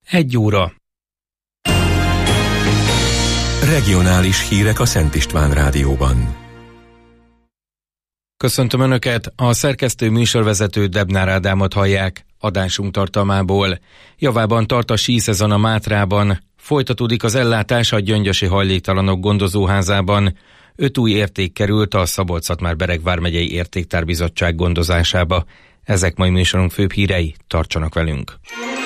1 óra. Regionális hírek a Szent István Rádióban. Köszöntöm Önöket, a szerkesztő műsorvezető Debnár Ádámot hallják. Adásunk tartalmából: javában tart a síszezon a Mátrában, folytatódik az ellátás a Gyöngyösi Hajléktalanok gondozóházában, 5 új érték került a Szabolcs-Szatmár-Bereg vármegyei értéktárbizottság gondozásába. Ezek mai műsorunk főbb hírei, tartsanak velünk!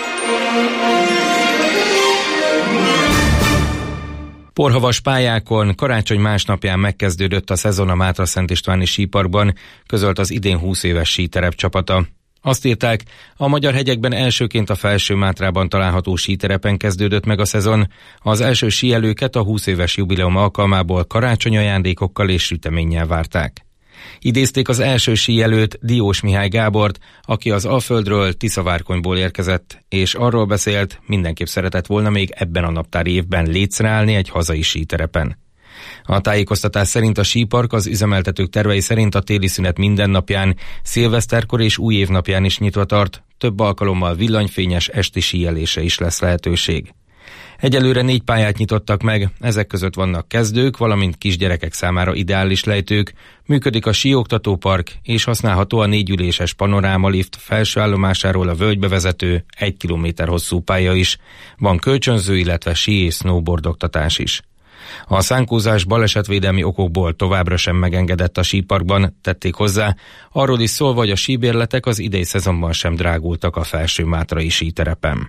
Porhavas pályákon karácsony másnapján megkezdődött a szezon a Mátra-Szent Istváni síparkban, közölt az idén 20 éves síterep csapata. Azt írták, a magyar hegyekben elsőként a Felső Mátrában található síterepen kezdődött meg a szezon. Az első síelőket a 20 éves jubileum alkalmából karácsony ajándékokkal és süteménnyel várták. Idézték az első síelőt, Diós Mihály Gábort, aki az Alföldről, Tiszavárkonyból érkezett, és arról beszélt, mindenképp szeretett volna még ebben a naptári évben lécre állni egy hazai síterepen. A tájékoztatás szerint a sípark az üzemeltetők tervei szerint a téli szünet minden napján, szilveszterkor és új év napján is nyitva tart, több alkalommal villanyfényes esti síelése is lesz lehetőség. Egyelőre 4 pályát nyitottak meg, ezek között vannak kezdők, valamint kisgyerekek számára ideális lejtők, működik a síoktatópark, és használható a 4 üléses panorámalift felső állomásáról a völgybe vezető 1 kilométer hosszú pálya is, van kölcsönző, illetve sí és snowboard oktatás is. A szánkózás balesetvédelmi okokból továbbra sem megengedett a síparkban, tették hozzá, arról is szólva, hogy a síbérletek az idei szezonban sem drágultak a Felső Mátrai síterepen.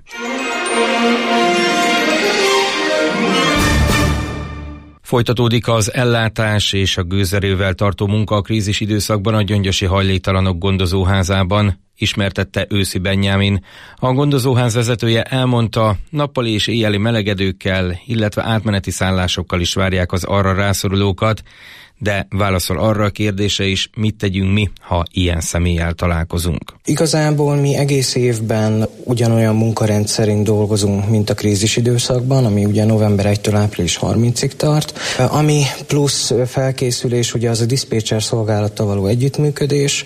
Folytatódik az ellátás és a gőzerővel tartó munka a krízis időszakban a Gyöngyösi Hajléktalanok gondozóházában, ismertette Őszi Benyámin. A gondozóház vezetője elmondta, nappali és éjjeli melegedőkkel, illetve átmeneti szállásokkal is várják az arra rászorulókat, de válaszol arra a kérdése is, mit tegyünk mi, ha ilyen személlyel találkozunk. Igazából mi egész évben ugyanolyan munkarend szerint dolgozunk, mint a krízis időszakban, ami ugye november 1-től április 30-ig tart. Ami plusz felkészülés, ugye az a diszpécser szolgálattal való együttműködés,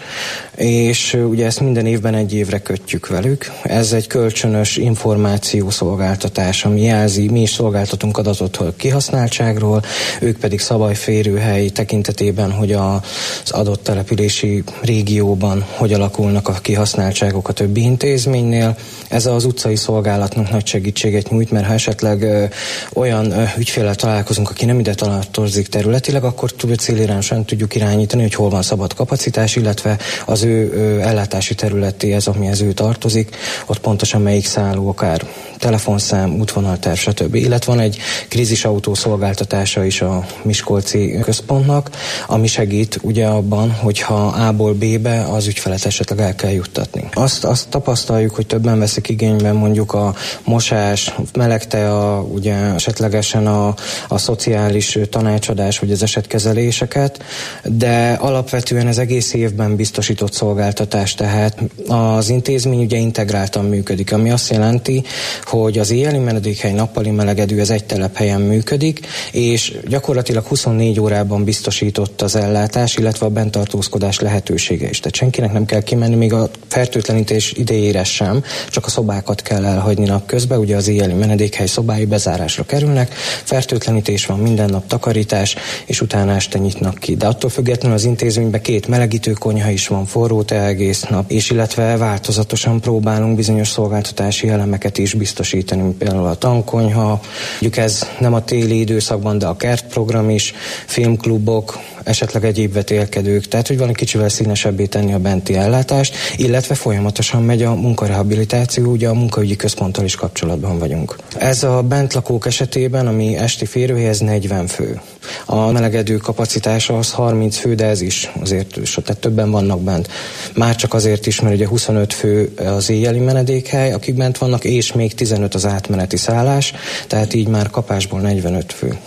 és ugye ezt minden évben 1 évre kötjük velük. Ez egy kölcsönös információszolgáltatás, ami jelzi, mi is szolgáltatunk adatot a kihasználtságról, ők pedig szabályférőhely tekintetében, hogy az adott települési régióban hogy alakulnak a kihasználtságok a többi intézménynél. Ez az utcai szolgálatnak nagy segítséget nyújt, mert ha esetleg olyan ügyféllel találkozunk, aki nem ide tartozik területileg, akkor célirányosan tudjuk irányítani, hogy hol van szabad kapacitás, illetve az ő ellátási területéhez, amihez ő tartozik, ott pontosan melyik szálló, akár telefonszám, útvonalterv, stb. Illetve van egy krízisautó szolgáltatása is a Miskolci központnak, ami segít ugye abban, hogyha A-ból B-be az ügyfelet esetleg el kell juttatni. Azt tapasztaljuk, hogy többen veszik igényben mondjuk a mosás, meleg tea, ugye esetlegesen a szociális tanácsadás, vagy az esetkezeléseket, de alapvetően ez egész évben biztosított szolgáltatás, tehát az intézmény ugye integráltan működik, ami azt jelenti, hogy az éjjeli menedékhely, nappali melegedő ez egy telephelyen működik, és gyakorlatilag 24 órában biztosított az ellátás, illetve a benntartózkodás lehetősége is. Tehát senkinek nem kell kimenni, még a fertőtlenítés idejére sem, csak a szobákat kell elhagyni napközben, ugye az éjjeli menedékhely szobái bezárásra kerülnek, fertőtlenítés van, minden nap takarítás, és utána este nyitnak ki. De attól függetlenül az intézményben 2 melegítő konyha is van, forró tea egész nap, és illetve változatosan próbálunk bizonyos szolgáltatási elemeket is biztosítani, mint például a tankonyha, mondjuk ez nem a téli időszakban, de a kertprogram is, filmklubok, esetleg egyéb vetélkedők, tehát hogy van egy kicsivel színesebbé tenni a benti ellátást, illetve folyamatosan megy a munkarehabilitáció, ugye a munkaügyi központtal is kapcsolatban vagyunk. Ez a bentlakók esetében, ami esti férőhely, ez 40 fő. A melegedő kapacitása az 30 fő, de ez is azért, tehát többen vannak bent. Már csak azért is, mert ugye 25 fő az éjjeli menedékhely, akik bent vannak, és még 15 az átmeneti szállás, tehát így már kapásból 45 fő.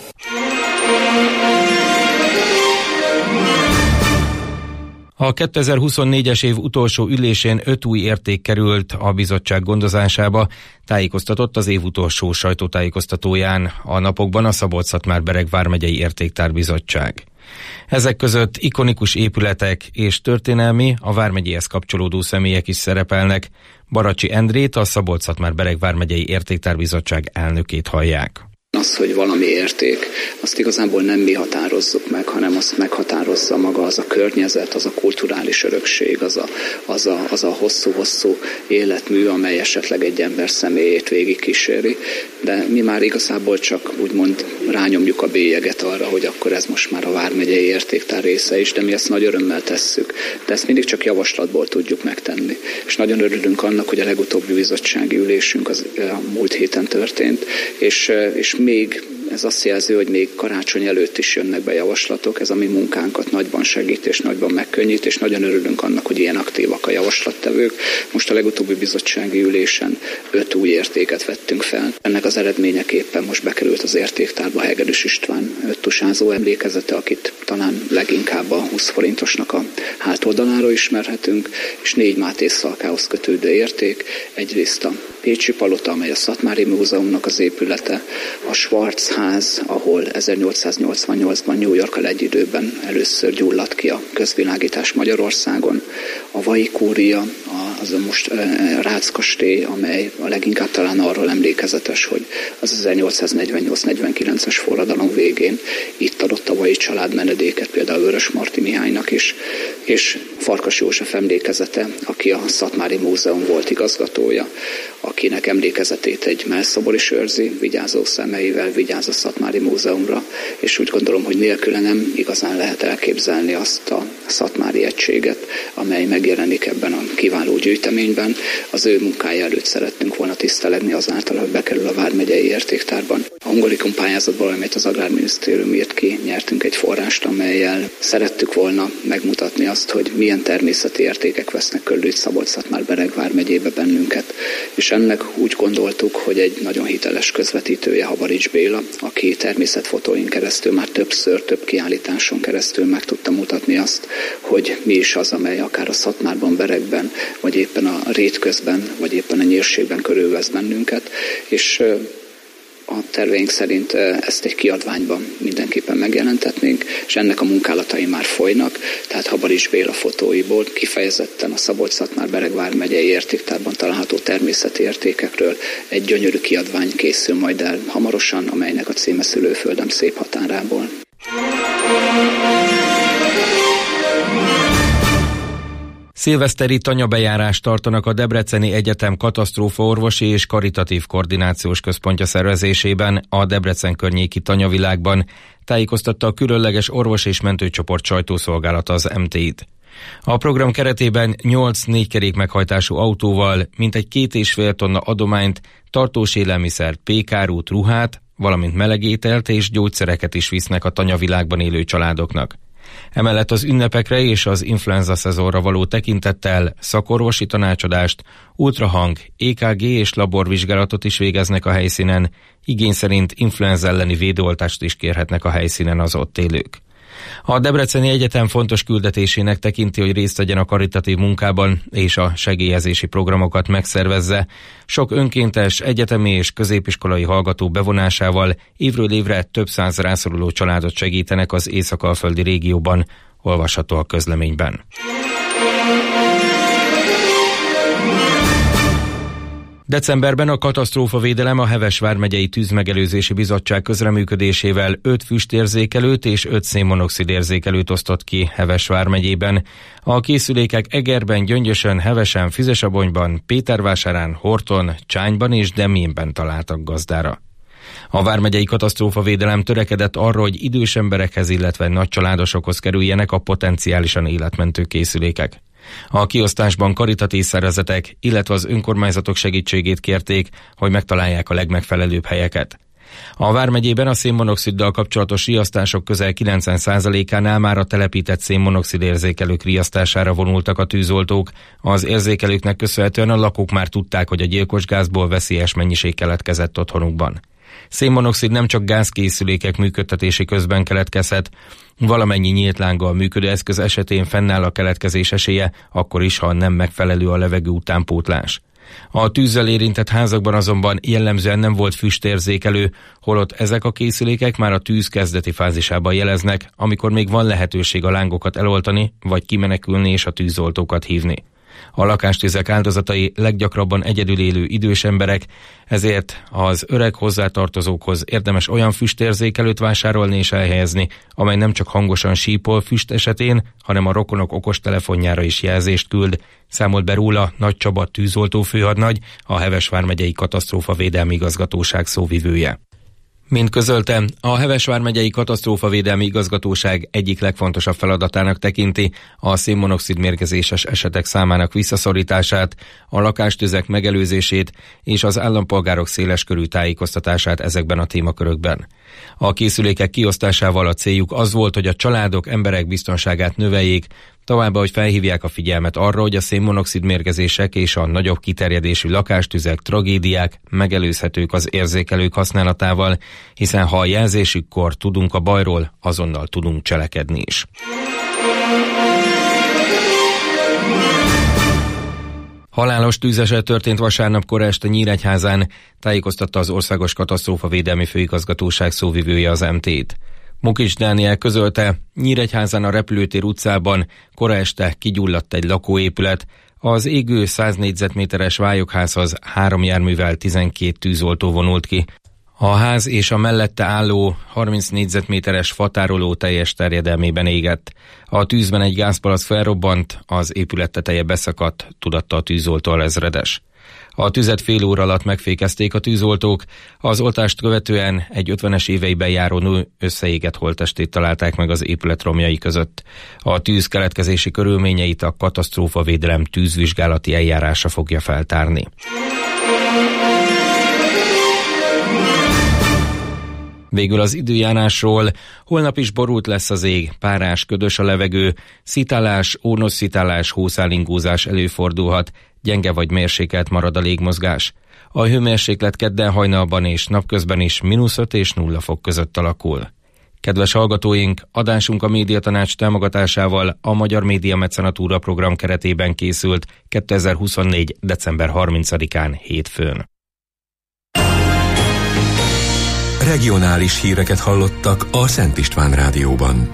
A 2024-es év utolsó ülésén 5 új érték került a bizottság gondozásába, tájékoztatott az év utolsó sajtótájékoztatóján a napokban a Szabolcs-Szatmár-Bereg vármegyei értéktárbizottság. Ezek között ikonikus épületek és történelmi, a vármegyéhez kapcsolódó személyek is szerepelnek. Baracsi Endrét, a Szabolcs-Szatmár-Bereg vármegyei értéktárbizottság elnökét hallják. Az, hogy valami érték, azt igazából nem mi határozzuk meg, hanem azt meghatározza maga az a környezet, az a kulturális örökség, az a hosszú-hosszú életmű, amely esetleg egy ember személyét végigkíséri. De mi már igazából csak úgymond rányomjuk a bélyeget arra, hogy akkor ez most már a vármegyei értéktár része is, de mi ezt nagy örömmel tesszük. De ezt mindig csak javaslatból tudjuk megtenni. És nagyon örülünk annak, hogy a legutóbbi bizottsági ülésünk az a múlt héten történt, és még ez azt jelzi, hogy még karácsony előtt is jönnek be javaslatok, ez a mi munkánkat nagyban segít és nagyban megkönnyít, és nagyon örülünk annak, hogy ilyen aktívak a javaslattevők. Most a legutóbbi bizottsági ülésen 5 új értéket vettünk fel. Ennek az eredményeképpen most bekerült az értéktárba Hegedűs István öttusázó emlékezete, akit talán leginkább a 20 forintosnak a hátoldaláról ismerhetünk, és 4 Máté Szalkához kötődő érték. Egyrészt a Pécsi Palota, amely a Szatmári Múzeumnak az épülete, a Schwarz ház, ahol 1888-ban New Yorkkal egy időben először gyulladt ki a közvilágítás Magyarországon, a Vai Kúria, az a most Rácz kastély, amely a leginkább talán arról emlékezetes, hogy az 1848-49-es forradalom végén itt adott a Vai család menedéket, például Vörösmarty Mihálynak is, és Farkas József emlékezete, aki a Szatmári Múzeum volt igazgatója, akinek emlékezetét egy mellszobor is őrzi, vigyázó szemeivel vigyáz a Szatmári Múzeumra, és úgy gondolom, hogy nélküle nem igazán lehet elképzelni azt a szatmári egységet, amely megjelenik ebben a kiváló gyűjteményben. Az ő munkája előtt szerettünk volna tisztelegni azáltal, hogy bekerül a vármegyei értéktárban. A Hungarikum pályázatból, amelyet az Agrárminisztérium írt ki, nyertünk egy forrást, amellyel szerettük volna megmutatni azt, hogy milyen természeti értékek vesznek körül itt Szabolcs-Szatmár-Bereg vármegyébe bennünket. És ennek úgy gondoltuk, hogy egy nagyon hiteles közvetítője Habarics Béla, aki természetfotóin keresztül már több kiállításon keresztül meg tudta mutatni azt, hogy mi is az, amely akár a Szatmárban, Beregben, vagy éppen a Rétközben, vagy éppen a Nyírségben körülvesz bennünket, és a terveink szerint ezt egy kiadványban mindenképpen megjelentetnénk, és ennek a munkálatai már folynak, tehát Habarics Béla fotóiból kifejezetten a Szabolcs-Szatmár-Bereg vármegyei értéktárban található természeti értékekről egy gyönyörű kiadvány készül majd el hamarosan, amelynek a címe Szülőföldem szép határából. Szilveszteri tanyabejárást tartanak a Debreceni Egyetem katasztrófaorvosi és karitatív koordinációs központja szervezésében a Debrecen környéki tanyavilágban, tájékoztatta a különleges orvos és mentőcsoport sajtószolgálata az MTI-t. A program keretében 8 4-kerék meghajtású autóval mintegy 2,5 tonna adományt, tartós élelmiszert, pékárút, ruhát, valamint melegételt és gyógyszereket is visznek a tanyavilágban élő családoknak. Emellett az ünnepekre és az influenza szezonra való tekintettel szakorvosi tanácsadást, ultrahang, EKG és laborvizsgálatot is végeznek a helyszínen, igény szerint influenza elleni védőoltást is kérhetnek a helyszínen az ott élők. A Debreceni Egyetem fontos küldetésének tekinti, hogy részt vegyen a karitatív munkában és a segélyezési programokat megszervezze. Sok önkéntes, egyetemi és középiskolai hallgató bevonásával évről évre több száz rászoruló családot segítenek az észak-alföldi régióban, olvasható a közleményben. Decemberben a katasztrófavédelem a Heves vármegyei tűzmegelőzési bizottság közreműködésével 5 füstérzékelőt és 5 szénmonoxid érzékelőt osztott ki Heves vármegyében. A készülékek Egerben, Gyöngyösön, Hevesen, Füzesabonyban, Pétervásárán, Horton, Csányban és Demjénben találtak gazdára. A vármegyei katasztrófavédelem törekedett arra, hogy idős emberekhez, illetve nagycsaládosokhoz kerüljenek a potenciálisan életmentő készülékek. A kiosztásban karitatív szervezetek, illetve az önkormányzatok segítségét kérték, hogy megtalálják a legmegfelelőbb helyeket. A vármegyében a szénmonoxiddal kapcsolatos riasztások közel 90%-ánál már a telepített szénmonoxid érzékelők riasztására vonultak a tűzoltók. Az érzékelőknek köszönhetően a lakók már tudták, hogy a gyilkos gázból veszélyes mennyiség keletkezett otthonukban. Szénmonoxid nem csak gázkészülékek működtetési közben keletkezhet, valamennyi nyílt lánggal működő eszköz esetén fennáll a keletkezés esélye, akkor is, ha nem megfelelő a levegő utánpótlás. A tűzzel érintett házakban azonban jellemzően nem volt füstérzékelő, holott ezek a készülékek már a tűz kezdeti fázisában jeleznek, amikor még van lehetőség a lángokat eloltani, vagy kimenekülni és a tűzoltókat hívni. A lakástüzek áldozatai leggyakrabban egyedül élő idős emberek, ezért az öreg hozzátartozókhoz érdemes olyan füstérzékelőt vásárolni és elhelyezni, amely nem csak hangosan sípol füst esetén, hanem a rokonok okostelefonjára is jelzést küld, számolt be róla Nagy Csaba tűzoltó főhadnagy, a Heves vármegyei katasztrófavédelmi igazgatóság szóvivője. Mint közölte, a Heves vármegyei katasztrófavédelmi igazgatóság egyik legfontosabb feladatának tekinti a szénmonoxid mérgezéses esetek számának visszaszorítását, a lakástüzek megelőzését és az állampolgárok széleskörű tájékoztatását ezekben a témakörökben. A készülékek kiosztásával a céljuk az volt, hogy a családok, emberek biztonságát növeljék, továbbá, hogy felhívják a figyelmet arra, hogy a szénmonoxid mérgezések és a nagyobb kiterjedésű lakástüzek, tragédiák megelőzhetők az érzékelők használatával, hiszen ha a jelzésükkor tudunk a bajról, azonnal tudunk cselekedni is. Halálos tűzeset történt vasárnap kora este Nyíregyházán, tájékoztatta az Országos Katasztrófavédelmi Főigazgatóság szóvivője az MT-t. Mukics Dániel közölte, Nyíregyházán a Repülőtér utcában kora este kigyulladt egy lakóépület, az égő 100 négyzetméteres vályokházhoz 3 járművel 12 tűzoltó vonult ki. A ház és a mellette álló 30 négyzetméteres fatároló teljes terjedelmében égett. A tűzben egy gázpalack felrobbant, az épület teteje beszakadt, tudatta a tűzoltó alezredes. A tüzet fél óra alatt megfékezték a tűzoltók, az oltást követően egy 50-es éveiben járó nő összeégett holttestét találták meg az épület romjai között. A tűz keletkezési körülményeit a katasztrófavédelem tűzvizsgálati eljárása fogja feltárni. Végül az időjárásról, holnap is borult lesz az ég, párás, ködös a levegő, szitálás, ónosszitálás, hószálingózás előfordulhat, gyenge vagy mérsékelt marad a légmozgás. A hőmérséklet kedden hajnalban és napközben is -5 és 0 fok között alakul. Kedves hallgatóink, adásunk a Médiatanács támogatásával a Magyar Média Mecenatúra program keretében készült 2024. december 30-án hétfőn. Regionális híreket hallottak a Szent István Rádióban.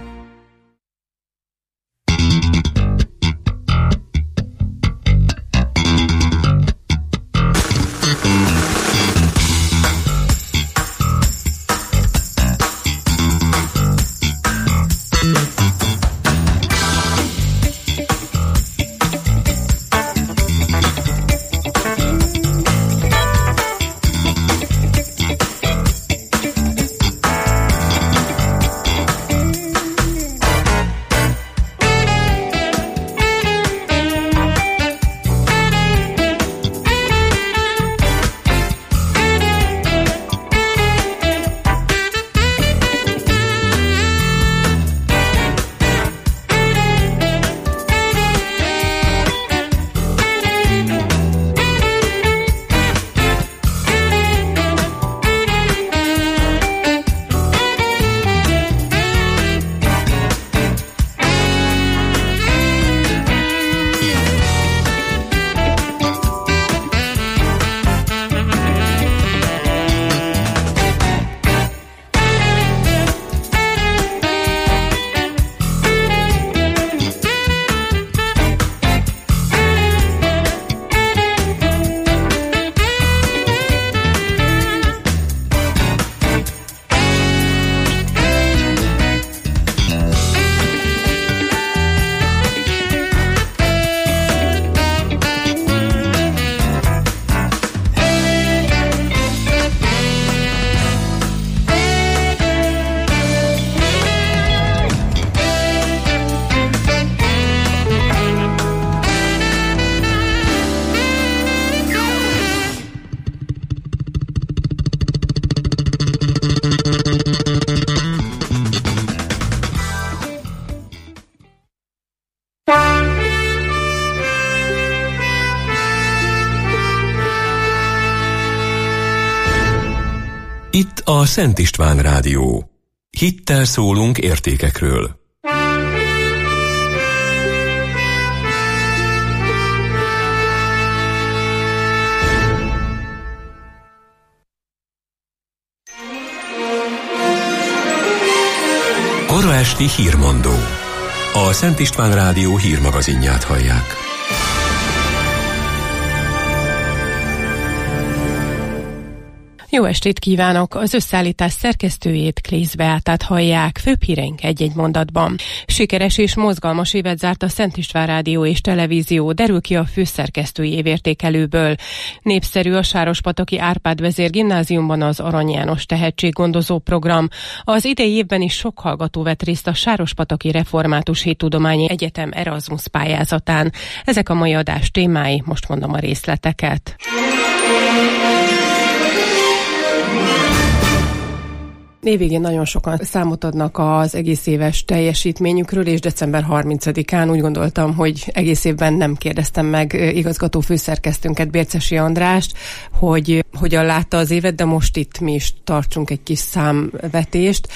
Itt a Szent István Rádió. Hittel szólunk értékekről. Esti hírmondó. A Szent István Rádió hírmagazinját hallják. Jó estét kívánok! Az összeállítás szerkesztőjét, Klész Beátát hallják. Főbb híreink egy-egy mondatban. Sikeres és mozgalmas évet zárt a Szent István Rádió és Televízió, derül ki a főszerkesztői évértékelőből. Népszerű a Sárospataki Árpád Vezér Gimnáziumban az Arany János tehetséggondozó program. Az idei évben is sok hallgató vett részt a Sárospataki Református Hittudományi Egyetem Erasmus pályázatán. Ezek a mai adás témái, most mondom a részleteket. Évvégén nagyon sokan számot adnak az egész éves teljesítményükről, és december 30-án úgy gondoltam, hogy egész évben nem kérdeztem meg igazgató főszerkesztőnket, Bércesi Andrást, hogy hogyan látta az évet, de most itt mi is tartsunk egy kis számvetést.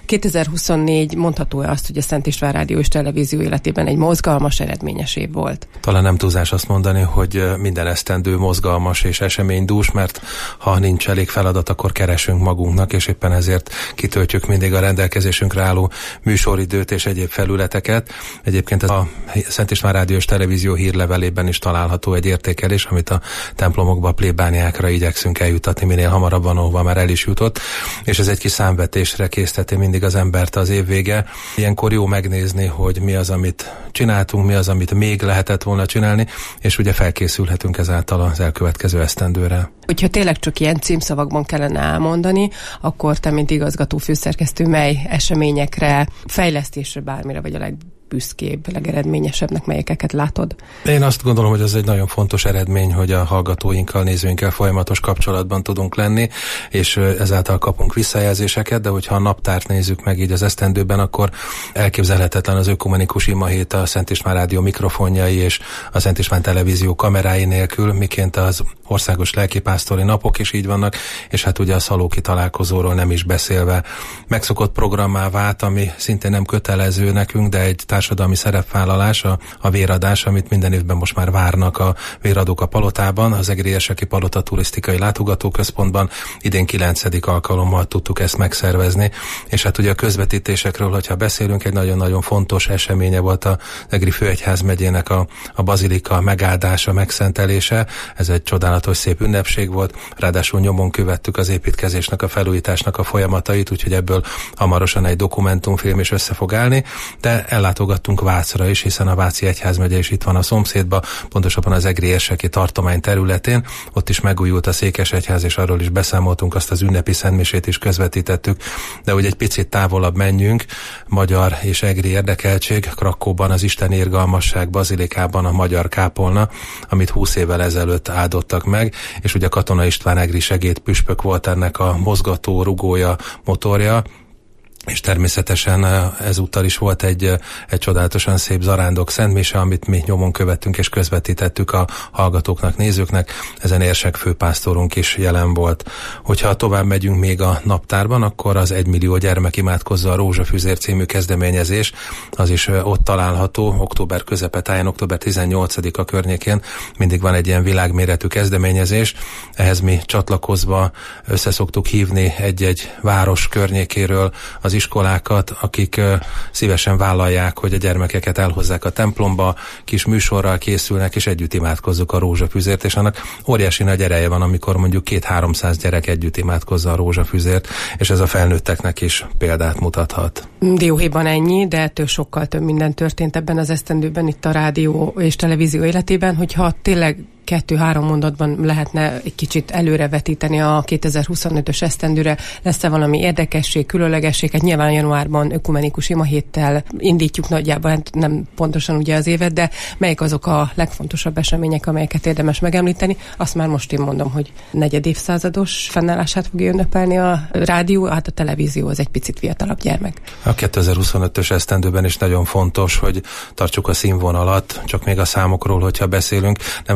2024 mondható-e azt, hogy a Szent István Rádió és Televízió életében egy mozgalmas, eredményes év volt? Talán nem túlzás azt mondani, hogy minden esztendő mozgalmas és eseménydús, mert ha nincs elég feladat, akkor keresünk magunknak, és éppen ezért kitöltjük mindig a rendelkezésünkre álló műsoridőt és egyéb felületeket. Egyébként a Szent István Rádió és Televízió hírlevelében is található egy értékelés, amit a templomokba, a plébániákra igyekszünk eljutatni minél hamarabban, ahova már el is jutott, és ez egy kis számvetésre készteti mindig az embert az év vége. Ilyenkor jó megnézni, hogy mi az, amit csináltunk, mi az, amit még lehetett volna csinálni, és ugye felkészülhetünk ezáltal az elkövetkező esztendőre. Hogyha tényleg csak ilyen címszavakban kellene elmondani, akkor te, mint igazgató főszerkesztő, mely eseményekre, fejlesztésre, bármire vagy a legbüszkébb, legeredményesebbnek melyeket látod? Én azt gondolom, hogy ez egy nagyon fontos eredmény, hogy a hallgatóinkkal, nézőinkkel folyamatos kapcsolatban tudunk lenni, és ezáltal kapunk visszajelzéseket, de hogyha a naptárt nézzük meg így az esztendőben, akkor elképzelhetetlen az ökumenikus imahét a Szent István Rádió mikrofonjai és a Szent István Televízió kamerái nélkül, miként az országos lelkipásztori napok is így vannak, és hát ugye a szalóki találkozóról nem is beszélve. Megszokott programmá vált, ami szintén nem kötelező nekünk, de egy társadalmi szerepvállalás, a véradás, amit minden évben most már várnak a véradók a palotában, az Egri-érseki Palota Turisztikai Látogatóközpontban. Idén 9. alkalommal tudtuk ezt megszervezni, és hát ugye a közvetítésekről, hogyha beszélünk, egy nagyon-nagyon fontos eseménye volt az Egri Főegyházmegyének a bazilika megáldása, megszentelése. Ez egy csodálatos szép ünnepség volt, ráadásul nyomon követtük az építkezésnek, a felújításnak a folyamatait, úgyhogy ebből hamarosan egy dokumentumfilm is össze fog állni, de ellátogattunk Vácra is, hiszen a Váci Egyházmegye is itt van a szomszédba, pontosabban az Egri-érseki tartomány területén. Ott is megújult a székesegyház, és arról is beszámoltunk, azt az ünnepi szentmisét is közvetítettük, de hogy egy picit távolabb menjünk, magyar és egri érdekeltség, Krakóban az Isten Irgalmasság bazilikában a magyar kápolna, amit 20 évvel ezelőtt áldottak meg, és ugye Katona István egri segédpüspök volt ennek a mozgató, rugója, motorja, és természetesen ezúttal is volt egy csodálatosan szép zarándok szentmise, amit mi nyomon követtünk és közvetítettük a hallgatóknak, nézőknek. Ezen érsek főpásztorunk is jelen volt. Hogyha tovább megyünk még a naptárban, akkor az 1 millió gyermek imádkozza a Rózsafüzér című kezdeményezés, az is ott található, október közepetáján, október 18-a környékén mindig van egy ilyen világméretű kezdeményezés. Ehhez mi csatlakozva összeszoktuk hívni egy-egy város környékéről az iskolákat, akik szívesen vállalják, hogy a gyermekeket elhozzák a templomba, kis műsorral készülnek, és együtt imádkozzuk a rózsafüzért, és annak óriási nagy ereje van, amikor mondjuk 200-300 gyerek együtt imádkozza a rózsafüzért, és ez a felnőtteknek is példát mutathat. Dióhéjban ennyi, de ettől sokkal több minden történt ebben az esztendőben itt a rádió és televízió életében, hogyha tényleg 2-3 mondatban lehetne egy kicsit előrevetíteni a 2025-ös esztendőre, lesz-e valami érdekesség, különlegesség? Hát nyilván januárban ökumenikus imahéttel indítjuk nagyjából, hát nem pontosan ugye az évet, de melyik azok a legfontosabb események, amelyeket érdemes megemlíteni? Azt már most én mondom, hogy 4. évszázados fennállását fogja ünnepelni a rádió, hát a televízió az egy picit fiatalabb gyermek. A 2025-ös esztendőben is nagyon fontos, hogy tartsuk a színvonalat, csak még a számokról, hogyha beszélünk, nem szoktunk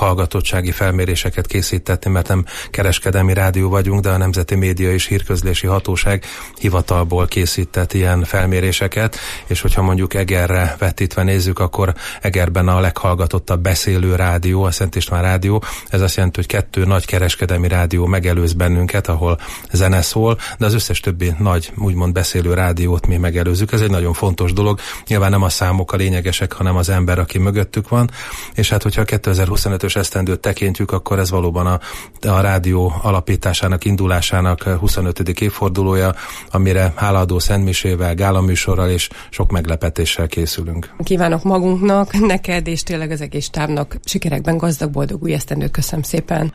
hallgatottsági felméréseket készítetni, mert nem kereskedelmi rádió vagyunk, de a Nemzeti Média és Hírközlési Hatóság hivatalból készített ilyen felméréseket, és hogyha mondjuk Egerre vetítve nézzük, akkor Egerben a leghallgatottabb beszélő rádió, a Szent István Rádió. Ez azt jelenti, hogy 2 nagy kereskedelmi rádió megelőz bennünket, ahol zene szól, de az összes többi nagy, úgymond beszélő rádiót mi megelőzzük. Ez egy nagyon fontos dolog. Nyilván nem a számok a lényegesek, hanem az ember, aki mögöttük van. És hát, hogyha a 2025-ös esztendőt tekintjük, akkor ez valóban a rádió alapításának, indulásának 25. évfordulója, amire hálaadó szentmisével, gálaműsorral és sok meglepetéssel készülünk. Kívánok magunknak, neked és tényleg az egész stábnak sikerekben gazdag, boldog új esztendőt. Köszönöm szépen!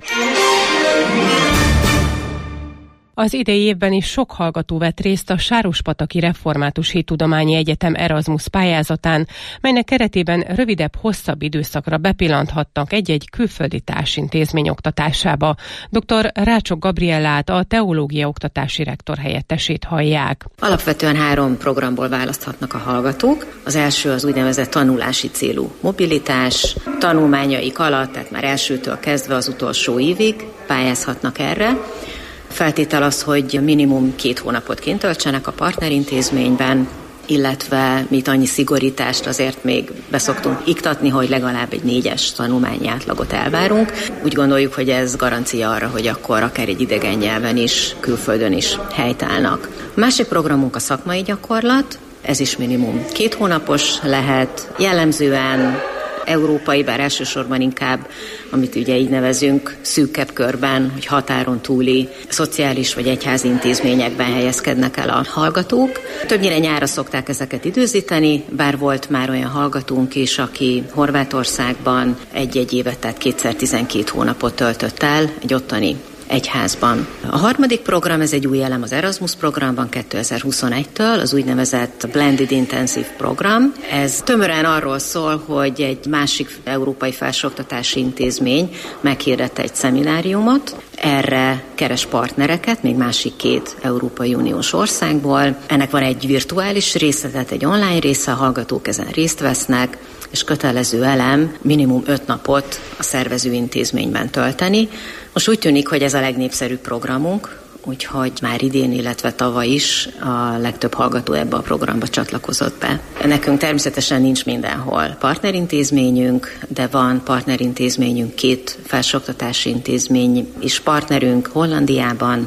Az idei évben is sok hallgató vett részt a Sárospataki Református Hittudományi Egyetem Erasmus pályázatán, melynek keretében rövidebb, hosszabb időszakra bepillanthattak egy-egy külföldi társintézmény oktatásába. Dr. Rácsok Gabriellát, a teológia oktatási rektor helyettesét hallják. Alapvetően 3 programból választhatnak a hallgatók. Az első az úgynevezett tanulási célú mobilitás. Tanulmányaik alatt, tehát már elsőtől kezdve az utolsó évig pályázhatnak erre. Feltétel az, hogy minimum 2 hónapot kint töltsenek a partnerintézményben, illetve mi itt annyi szigorítást azért még beszoktunk iktatni, hogy legalább egy 4-es tanulmányi átlagot elvárunk. Úgy gondoljuk, hogy ez garancia arra, hogy akkor akár egy idegen nyelven is, külföldön is helytállnak. A másik programunk a szakmai gyakorlat, ez is minimum 2 hónapos lehet, jellemzően európai, bár elsősorban inkább, amit ugye így nevezünk, szűkebb körben, hogy határon túli szociális vagy egyházi intézményekben helyezkednek el a hallgatók. Többnyire nyárra szokták ezeket időzíteni, bár volt már olyan hallgatónk is, aki Horvátországban egy-egy évet, tehát 2x12 hónapot töltött el egy ottani egyházban. A harmadik program, ez egy új elem az Erasmus programban 2021-től, az úgynevezett Blended Intensive program. Ez tömören arról szól, hogy egy másik európai felsőoktatási intézmény meghirdette egy szemináriumot, erre keres partnereket, még másik 2 Európai Uniós országból. Ennek van egy virtuális része, tehát egy online része, a hallgatók ezen részt vesznek, és kötelező elem minimum 5 napot a szervező intézményben tölteni. Most úgy tűnik, hogy ez a legnépszerűbb programunk, úgyhogy már idén, illetve tavaly is a legtöbb hallgató ebbe a programba csatlakozott be. Nekünk természetesen nincs mindenhol partnerintézményünk, de van partnerintézményünk, 2 felsőoktatási intézmény is partnerünk Hollandiában,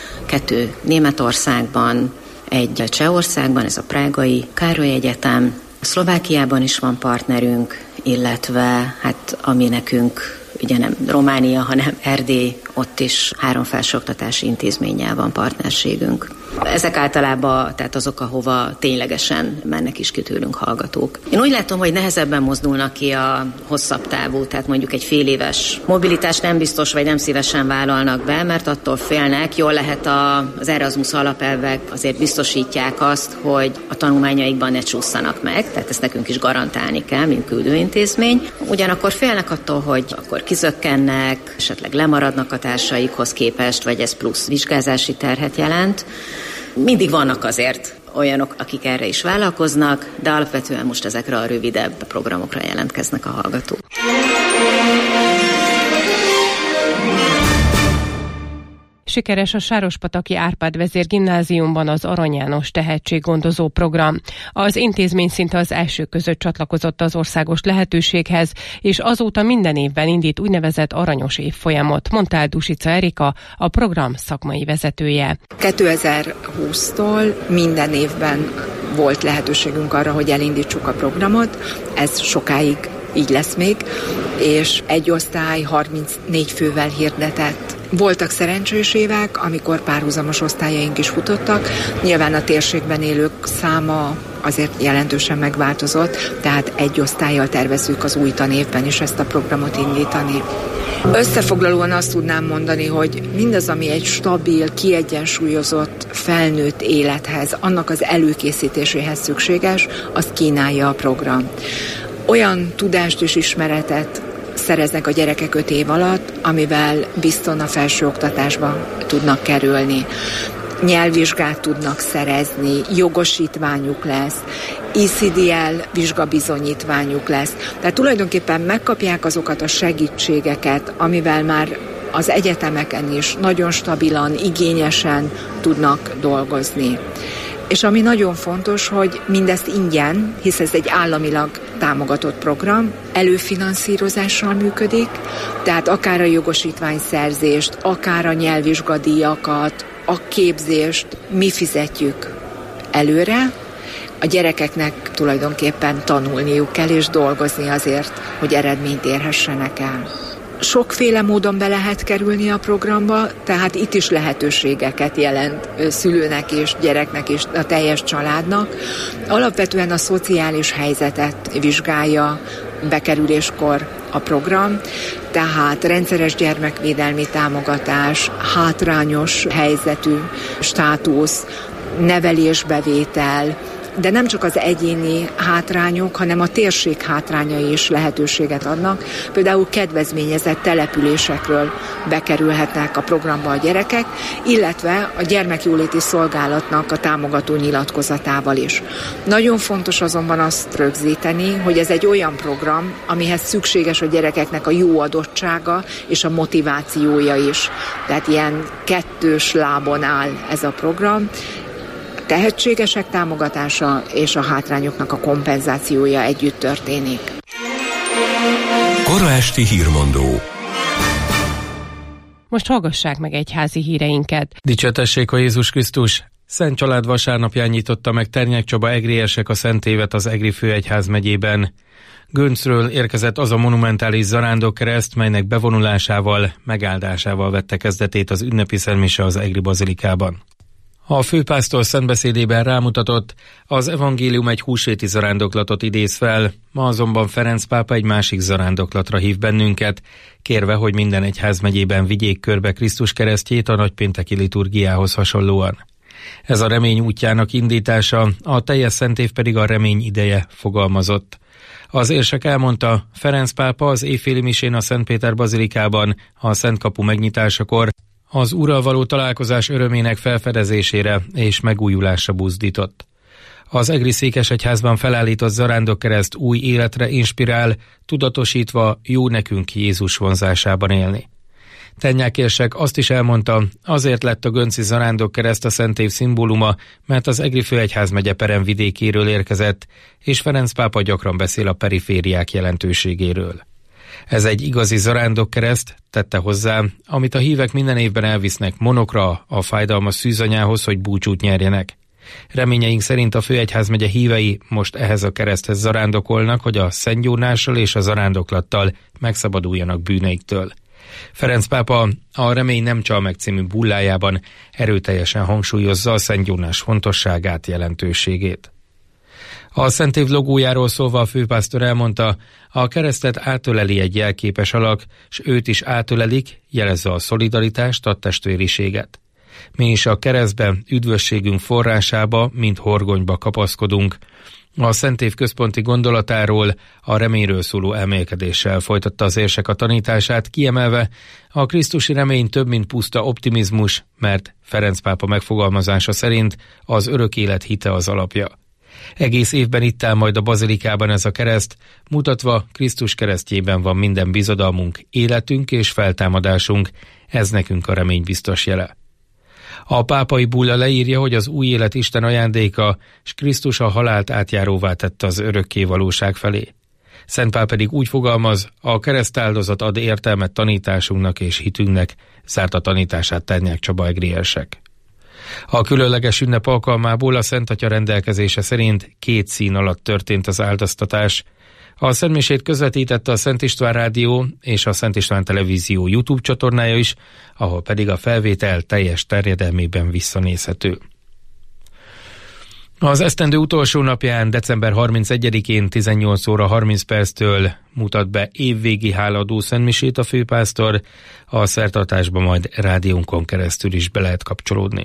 2 Németországban, egy Csehországban, ez a prágai Károly Egyetem, Szlovákiában is van partnerünk, illetve hát ami nekünk ugye nem Románia, hanem Erdély, ott is 3 felsőoktatási intézménnyel van partnerségünk. Ezek általában tehát azok, ahova ténylegesen mennek is ki tőlünk hallgatók. Én úgy látom, hogy nehezebben mozdulnak ki a hosszabb távú, tehát mondjuk egy fél éves mobilitást nem biztos, vagy nem szívesen vállalnak be, mert attól félnek, jól lehet az Erasmus alapelvek azért biztosítják azt, hogy a tanulmányaikban ne csúszanak meg, tehát ezt nekünk is garantálni kell, mint küldőintézmény. Ugyanakkor félnek attól, hogy akkor kizökkennek, esetleg lemaradnak a társaikhoz képest, vagy ez plusz vizsgázási terhet jelent. Mindig vannak azért olyanok, akik erre is vállalkoznak, de alapvetően most ezekre a rövidebb programokra jelentkeznek a hallgatók. Sikeres a Sárospataki Árpád Vezér Gimnáziumban az Arany János tehetséggondozó program. Az intézmény szinte az elsők között csatlakozott az országos lehetőséghez, és azóta minden évben indít úgynevezett aranyos évfolyamot, mondta el Dusica Erika, a program szakmai vezetője. 2020-tól minden évben volt lehetőségünk arra, hogy elindítsuk a programot, ez sokáig így lesz még, és egy osztály 34 fővel hirdetett. Voltak szerencsés évek, amikor párhuzamos osztályaink is futottak. Nyilván a térségben élők száma azért jelentősen megváltozott, tehát egy osztállyal tervezzük az új tanévben is ezt a programot indítani. Összefoglalóan azt tudnám mondani, hogy mindaz, ami egy stabil, kiegyensúlyozott, felnőtt élethez, annak az előkészítéséhez szükséges, azt kínálja a program. Olyan tudást és ismeretet szereznek a gyerekek 5 év alatt, amivel biztosan a felsőoktatásba tudnak kerülni. nyelvvizsgát tudnak szerezni, jogosítványuk lesz, ECDL vizsgabizonyítványuk lesz. Tehát tulajdonképpen megkapják azokat a segítségeket, amivel már az egyetemeken is nagyon stabilan, igényesen tudnak dolgozni. És ami nagyon fontos, hogy mindezt ingyen, hisz ez egy államilag támogatott program, előfinanszírozással működik, tehát akár a jogosítványszerzést, akár a nyelvvizsgadíjakat, a képzést mi fizetjük előre. A gyerekeknek tulajdonképpen tanulniuk kell és dolgozni azért, hogy eredményt érhessenek el. Sokféle módon be lehet kerülni a programba, tehát itt is lehetőségeket jelent szülőnek és gyereknek és a teljes családnak. Alapvetően a szociális helyzetet vizsgálja bekerüléskor a program, tehát rendszeres gyermekvédelmi támogatás, hátrányos helyzetű státusz, nevelésbevétel, de nem csak az egyéni hátrányok, hanem a térség hátrányai is lehetőséget adnak. Például kedvezményezett településekről bekerülhetnek a programba a gyerekek, illetve a gyermekjóléti szolgálatnak a támogató nyilatkozatával is. Nagyon fontos azonban azt rögzíteni, hogy ez egy olyan program, amihez szükséges a gyerekeknek a jó adottsága és a motivációja is. Tehát ilyen kettős lábon áll ez a program. Tehetségesek támogatása és a hátrányoknak a kompenzációja együtt történik. Kora esti hírmondó. Most hallgassák meg egyházi híreinket. Dicsőtessék a Jézus Krisztus! Szent Család vasárnapján nyitotta meg Ternyák Csaba egriesek a Szentévet az Egri főegyház megyében. Göncről érkezett az a monumentális zarándokkereszt, melynek bevonulásával, megáldásával vette kezdetét az ünnepi szentmise az Egri bazilikában. A főpásztor szentbeszédében rámutatott, az evangélium egy húsvéti zarándoklatot idéz fel, ma azonban Ferenc pápa egy másik zarándoklatra hív bennünket, kérve, hogy minden egyházmegyében vigyék körbe Krisztus keresztjét a nagypénteki liturgiához hasonlóan. Ez a remény útjának indítása, a teljes szentév pedig a remény ideje, fogalmazott. Az érsek elmondta, Ferenc pápa az éjféli misén a Szent Péter bazilikában, a Szent Kapu megnyitásakor az Úrral való találkozás örömének felfedezésére és megújulásra buzdított. Az egri székesegyházban felállított zarándokkereszt új életre inspirál, tudatosítva jó nekünk Jézus vonzásában élni. Ternyák érsek azt is elmondta, azért lett a gönci zarándokkereszt a szentév szimbóluma, mert az Egri főegyházmegye peremvidékéről érkezett, és Ferenc pápa gyakran beszél a perifériák jelentőségéről. Ez egy igazi zarándokkereszt, tette hozzá, amit a hívek minden évben elvisznek Monokra, a fájdalmas szűzanyához, hogy búcsút nyerjenek. Reményeink szerint a főegyházmegye hívei most ehhez a kereszthez zarándokolnak, hogy a szentgyónással és a zarándoklattal megszabaduljanak bűneiktől. Ferenc pápa a Remény nem csal meg című bullájában erőteljesen hangsúlyozza a szentgyónás fontosságát, jelentőségét. A szentév logójáról szólva a főpásztor elmondta, a keresztet átöleli egy jelképes alak, s őt is átölelik, jelezve a szolidaritást, a testvériséget. Mi is a keresztben üdvösségünk forrásába, mint horgonyba kapaszkodunk. A szentév központi gondolatáról, a reményről szóló elmélkedéssel folytatta az érsek a tanítását, kiemelve, a krisztusi remény több, mint puszta optimizmus, mert Ferenc pápa megfogalmazása szerint az örök élet hite az alapja. Egész évben itt áll majd a bazilikában ez a kereszt, mutatva Krisztus keresztjében van minden bizodalmunk, életünk és feltámadásunk, ez nekünk a remény biztos jele. A pápai bulla leírja, hogy az új élet Isten ajándéka, s Krisztus a halált átjáróvá tette az örökké valóság felé. Szent Pál pedig úgy fogalmaz, a keresztáldozat ad értelmet tanításunknak és hitünknek, zárt a tanítását Ternyák Csaba egriesek. A különleges ünnep alkalmából a Szent Atya rendelkezése szerint 2 szín alatt történt az áldoztatás. A szentmisét közvetítette a Szent István Rádió és a Szent István Televízió YouTube csatornája is, ahol pedig a felvétel teljes terjedelmében visszanézhető. Az esztendő utolsó napján, december 31-én 18 óra 30 perctől mutat be évvégi hálaadó szentmisét a főpásztor, a szertartásba majd rádiónkon keresztül is be lehet kapcsolódni.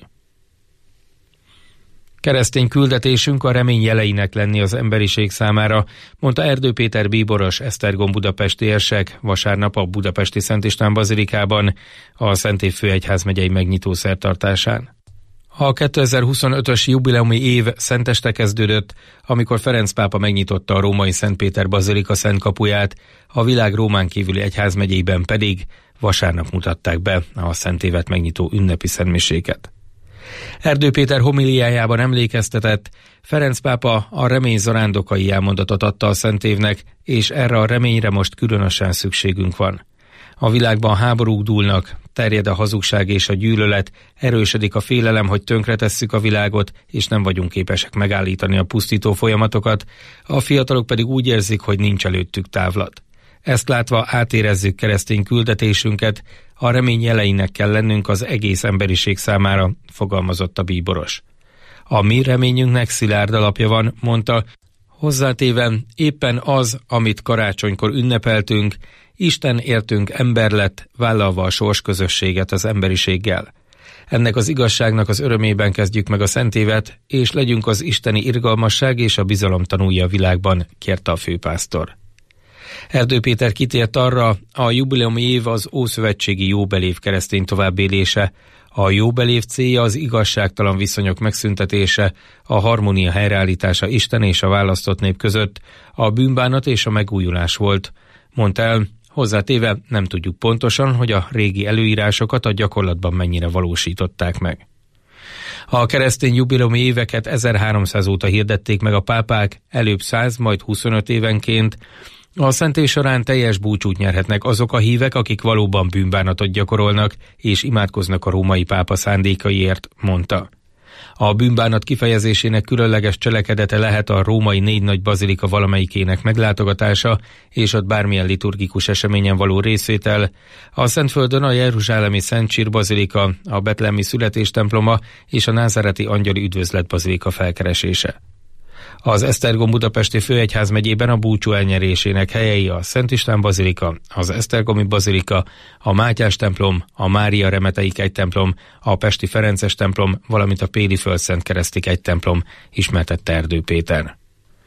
Keresztény küldetésünk a remény jeleinek lenni az emberiség számára, mondta Erdő Péter bíboros Esztergom budapesti érsek vasárnap a budapesti Szent István bazilikában a Szentév főegyházmegyei megnyitó szertartásán. A 2025-ös jubileumi év szenteste kezdődött, amikor Ferenc pápa megnyitotta a római Szent Péter bazilika szent kapuját, a világ Rómán kívüli egyházmegyében pedig vasárnap mutatták be a szent évet megnyitó ünnepi szentmiséket. Erdő Péter homiliájában emlékeztetett, Ferenc pápa a remény zarándokai jelmondatot adta a szent évnek, és erre a reményre most különösen szükségünk van. A világban háborúk dúlnak, terjed a hazugság és a gyűlölet, erősödik a félelem, hogy tönkretesszük a világot, és nem vagyunk képesek megállítani a pusztító folyamatokat, a fiatalok pedig úgy érzik, hogy nincs előttük távlat. Ezt látva átérezzük keresztény küldetésünket, a remény jeleinek kell lennünk az egész emberiség számára, fogalmazott a bíboros. A mi reményünknek szilárd alapja van, mondta, hozzátéve éppen az, amit karácsonykor ünnepeltünk, Isten értünk ember lett, vállalva a sorsközösséget az emberiséggel. Ennek az igazságnak az örömében kezdjük meg a szent évet, és legyünk az isteni irgalmasság és a bizalom tanúja a világban, kérte a főpásztor. Erdő Péter kitért arra, a jubileumi év az ószövetségi jóbelév keresztény továbbélése, a jóbelév célja az igazságtalan viszonyok megszüntetése, a harmónia helyreállítása Isten és a választott nép között, a bűnbánat és a megújulás volt, mondta el, hozzátéve nem tudjuk pontosan, hogy a régi előírásokat a gyakorlatban mennyire valósították meg. A keresztény jubileumi éveket 1300 óta hirdették meg a pápák, előbb 100, majd 25 évenként. A szentés során teljes búcsút nyerhetnek azok a hívek, akik valóban bűnbánatot gyakorolnak és imádkoznak a római pápa szándékaiért, mondta. A bűnbánat kifejezésének különleges cselekedete lehet a római 4 nagy bazilika valamelyikének meglátogatása, és ott bármilyen liturgikus eseményen való részvétel, a Szentföldön a jeruzsálemi Szent Csír bazilika, a betlehemi születéstemploma és a názáreti angyali üdvözlet bazilika felkeresése. Az Esztergom budapesti főegyházmegyében a búcsú elnyerésének helyei a Szent István bazilika, az Esztergomi bazilika, a Mátyás templom, a Mária Remetei kegytemplom, a Pesti Ferences templom, valamint a Péli Földszent Kereszti kegytemplom, ismertette Erdő Péter.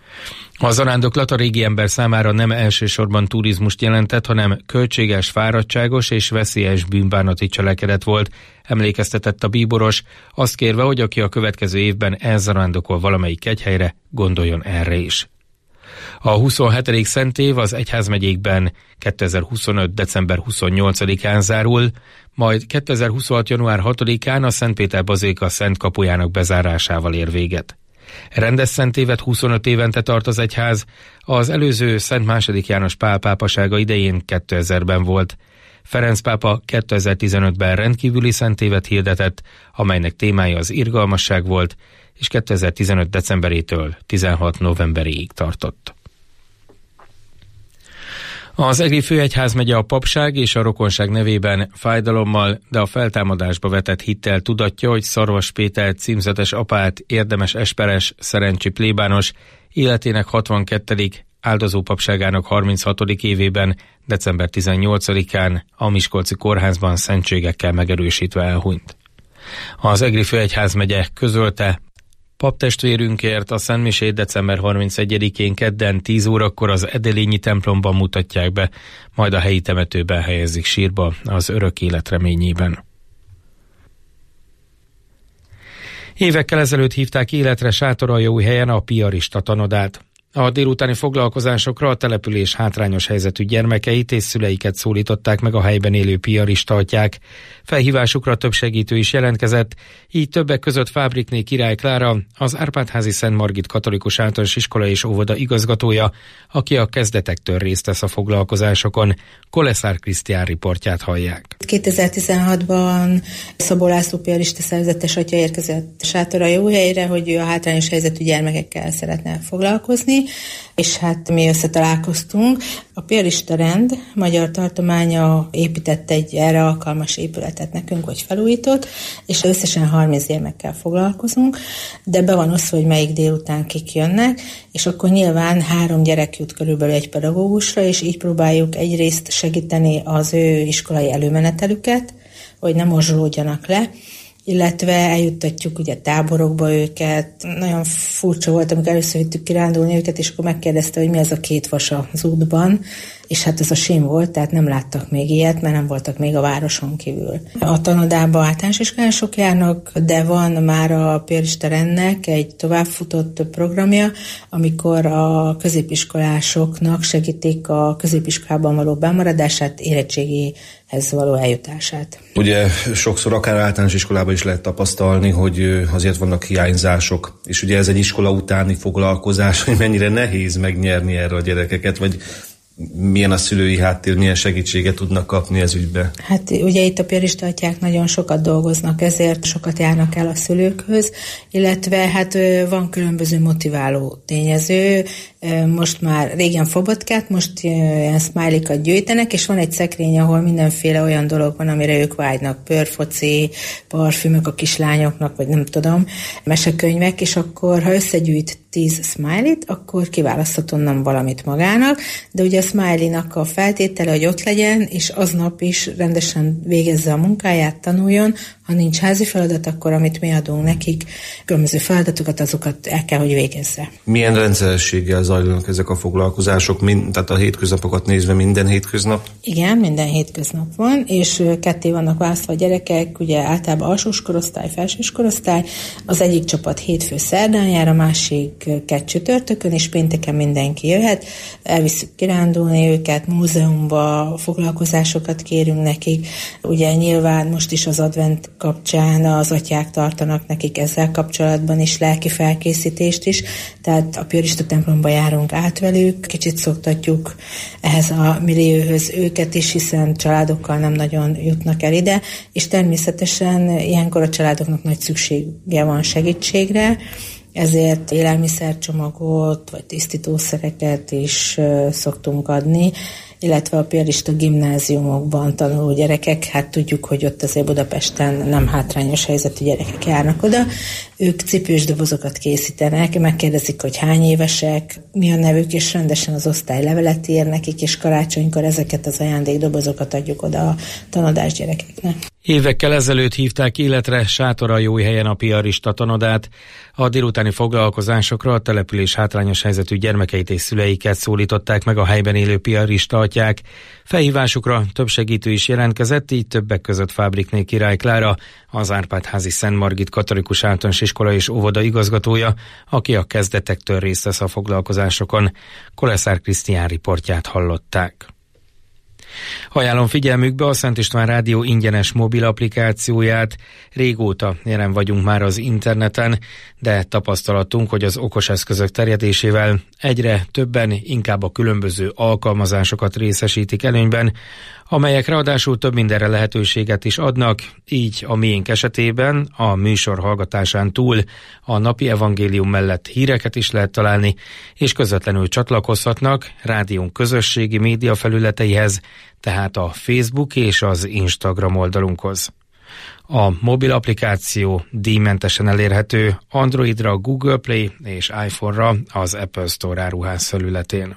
A zarándoklat a régi ember számára nem elsősorban turizmust jelentett, hanem költséges, fáradtságos és veszélyes bűnbánati cselekedet volt, emlékeztetett a bíboros, azt kérve, hogy aki a következő évben elzarándokol valamelyik kegyhelyre, gondoljon erre is. A 27. szentév az egyházmegyékben 2025. december 28-án zárul, majd 2026. január 6-án a Szent Péter bazilika szent kapujának bezárásával ér véget. Rendes szentévet 25 évente tart az egyház, az előző Szent II. János Pál pápasága idején 2000-ben volt. Ferenc pápa 2015-ben rendkívüli szentévet hirdetett, amelynek témája az irgalmasság volt, és 2015. decemberétől 16. novemberéig tartott. Az Egri főegyházmegye a papság és a rokonság nevében fájdalommal, de a feltámadásba vetett hittel tudatja, hogy Szarvas Péter címzetes apát, érdemes esperes, szerencsi plébános, életének 62., áldozó papságának 36. évében, december 18-án a Miskolci kórházban szentségekkel megerősítve elhunyt. Az Egri főegyházmegye közölte, paptestvérünkért a szentmisét december 31-én kedden 10 órakor az Edelényi templomban mutatják be, majd a helyi temetőben helyezik sírba az örök élet reményében. Évekkel ezelőtt hívták életre Sátoraljaújhelyen a piarista tanodát. A délutáni foglalkozásokra a település hátrányos helyzetű gyermekeit és szüleiket szólították meg a helyben élő piarista atyák. Felhívásukra több segítő is jelentkezett, így többek között Fábrikné Király Klára, az Árpád-házi Szent Margit Katolikus Általános Iskola és Óvoda igazgatója, aki a kezdetektől részt vesz a foglalkozásokon. Koleszár Krisztián riportját hallják. 2016-ban Szabó László piarista szerzetes atya érkezett Sátoraljaújhelyre, hogy ő a hátrányos helyzetű gyermekekkel szeretne foglalkozni, és hát mi összetalálkoztunk. A piarista rend magyar tartománya épített egy erre alkalmas épületet nekünk, vagy felújított, és összesen 30 gyermekkel foglalkozunk, de be van osztva, hogy melyik délután kik jönnek, és akkor nyilván 3 gyerek jut körülbelül egy pedagógusra, és így próbáljuk egyrészt segíteni az ő iskolai előmenetelüket, hogy ne morzsolódjanak le, illetve eljuttatjuk ugye táborokba őket. Nagyon furcsa volt, amikor először vittük kirándulni őket, és akkor megkérdezte, hogy mi az a 2 vas az útban, és hát ez a sém volt, tehát nem láttak még ilyet, mert nem voltak még a városon kívül. A tanodában általános iskolások járnak, de van már a piarista rendnek egy továbbfutott programja, amikor a középiskolásoknak segítik a középiskolában való bemaradását, érettségihez való eljutását. Ugye sokszor akár általános iskolában is lehet tapasztalni, hogy azért vannak hiányzások, és ugye ez egy iskola utáni foglalkozás, hogy mennyire nehéz megnyerni erre a gyerekeket, vagy milyen a szülői háttér, milyen segítséget tudnak kapni ez ügybe? Hát ugye itt a piarista atyák nagyon sokat dolgoznak, ezért sokat járnak el a szülőkhöz, illetve hát van különböző motiváló tényező. Most már régen fobotkát, most ilyen smiley-kat gyűjtenek, és van egy szekrény, ahol mindenféle olyan dolog van, amire ők vágynak, pörfoci, parfümök a kislányoknak, vagy nem tudom, mesekönyvek, és akkor ha összegyűjt 10 smiley-t, akkor kiválaszthat onnan valamit magának, de ugye a smiley-nak a feltétele, hogy ott legyen, és aznap is rendesen végezze a munkáját, tanuljon. Ha nincs házi feladat, akkor amit mi adunk nekik, különböző feladatokat, azokat el kell, hogy végezze. Milyen rendszerességgel zajlanak ezek a foglalkozások, tehát a hétköznapokat nézve minden hétköznap? Igen, minden hétköznap van, és ketté vannak választva a gyerekek, ugye általában alsós korosztály, felsős korosztály, az egyik csapat hétfő szerdán jár, a másik csütörtökön, és pénteken mindenki jöhet, elviszük kirándulni őket, múzeumba, foglalkozásokat kérünk nekik, ugye nyilván most is az advent kapcsán az atyák tartanak nekik ezzel kapcsolatban is lelki felkészítést is, tehát a piarista templomba járunk át velük, kicsit szoktatjuk ehhez a millióhöz őket is, hiszen családokkal nem nagyon jutnak el ide, és természetesen ilyenkor a családoknak nagy szüksége van segítségre, ezért élelmiszercsomagot vagy tisztítószereket is szoktunk adni, illetve a piarista gimnáziumokban tanuló gyerekek, hát tudjuk, hogy ott azért Budapesten nem hátrányos helyzetű gyerekek járnak oda. Ők cipős dobozokat készítenek, megkérdezik, hogy hány évesek, mi a nevük, és rendesen az osztály levelet ír nekik, és karácsonykor ezeket az ajándékdobozokat adjuk oda a tanodás gyerekeknek. Évekkel ezelőtt hívták életre Sátoraljóhelyen a piarista tanodát. A délutáni foglalkozásokra a település hátrányos helyzetű gyermekeit és szüleiket szólították meg a helyben élő piarista atyák. Felhívásukra több segítő is jelentkezett, így többek között Fábrikné Király Klára, az Árpád-házi Szent Margit Katolikus Általános Iskola és Óvoda igazgatója, aki a kezdetektől részt vesz a foglalkozásokon. Koleszár Krisztián riportját hallották. Ajánlom figyelmükbe a Szent István Rádió ingyenes mobil applikációját. Régóta jelen vagyunk már az interneten, de tapasztalatunk, hogy az okos eszközök terjedésével egyre többen inkább a különböző alkalmazásokat részesítik előnyben, amelyek ráadásul több mindenre lehetőséget is adnak, így a miénk esetében a műsor hallgatásán túl a napi evangélium mellett híreket is lehet találni, és közvetlenül csatlakozhatnak rádiónk közösségi média felületeihez, tehát a Facebook és az Instagram oldalunkhoz. A mobil applikáció díjmentesen elérhető Androidra, Google Play és iPhone-ra az Apple Store áruház felületén.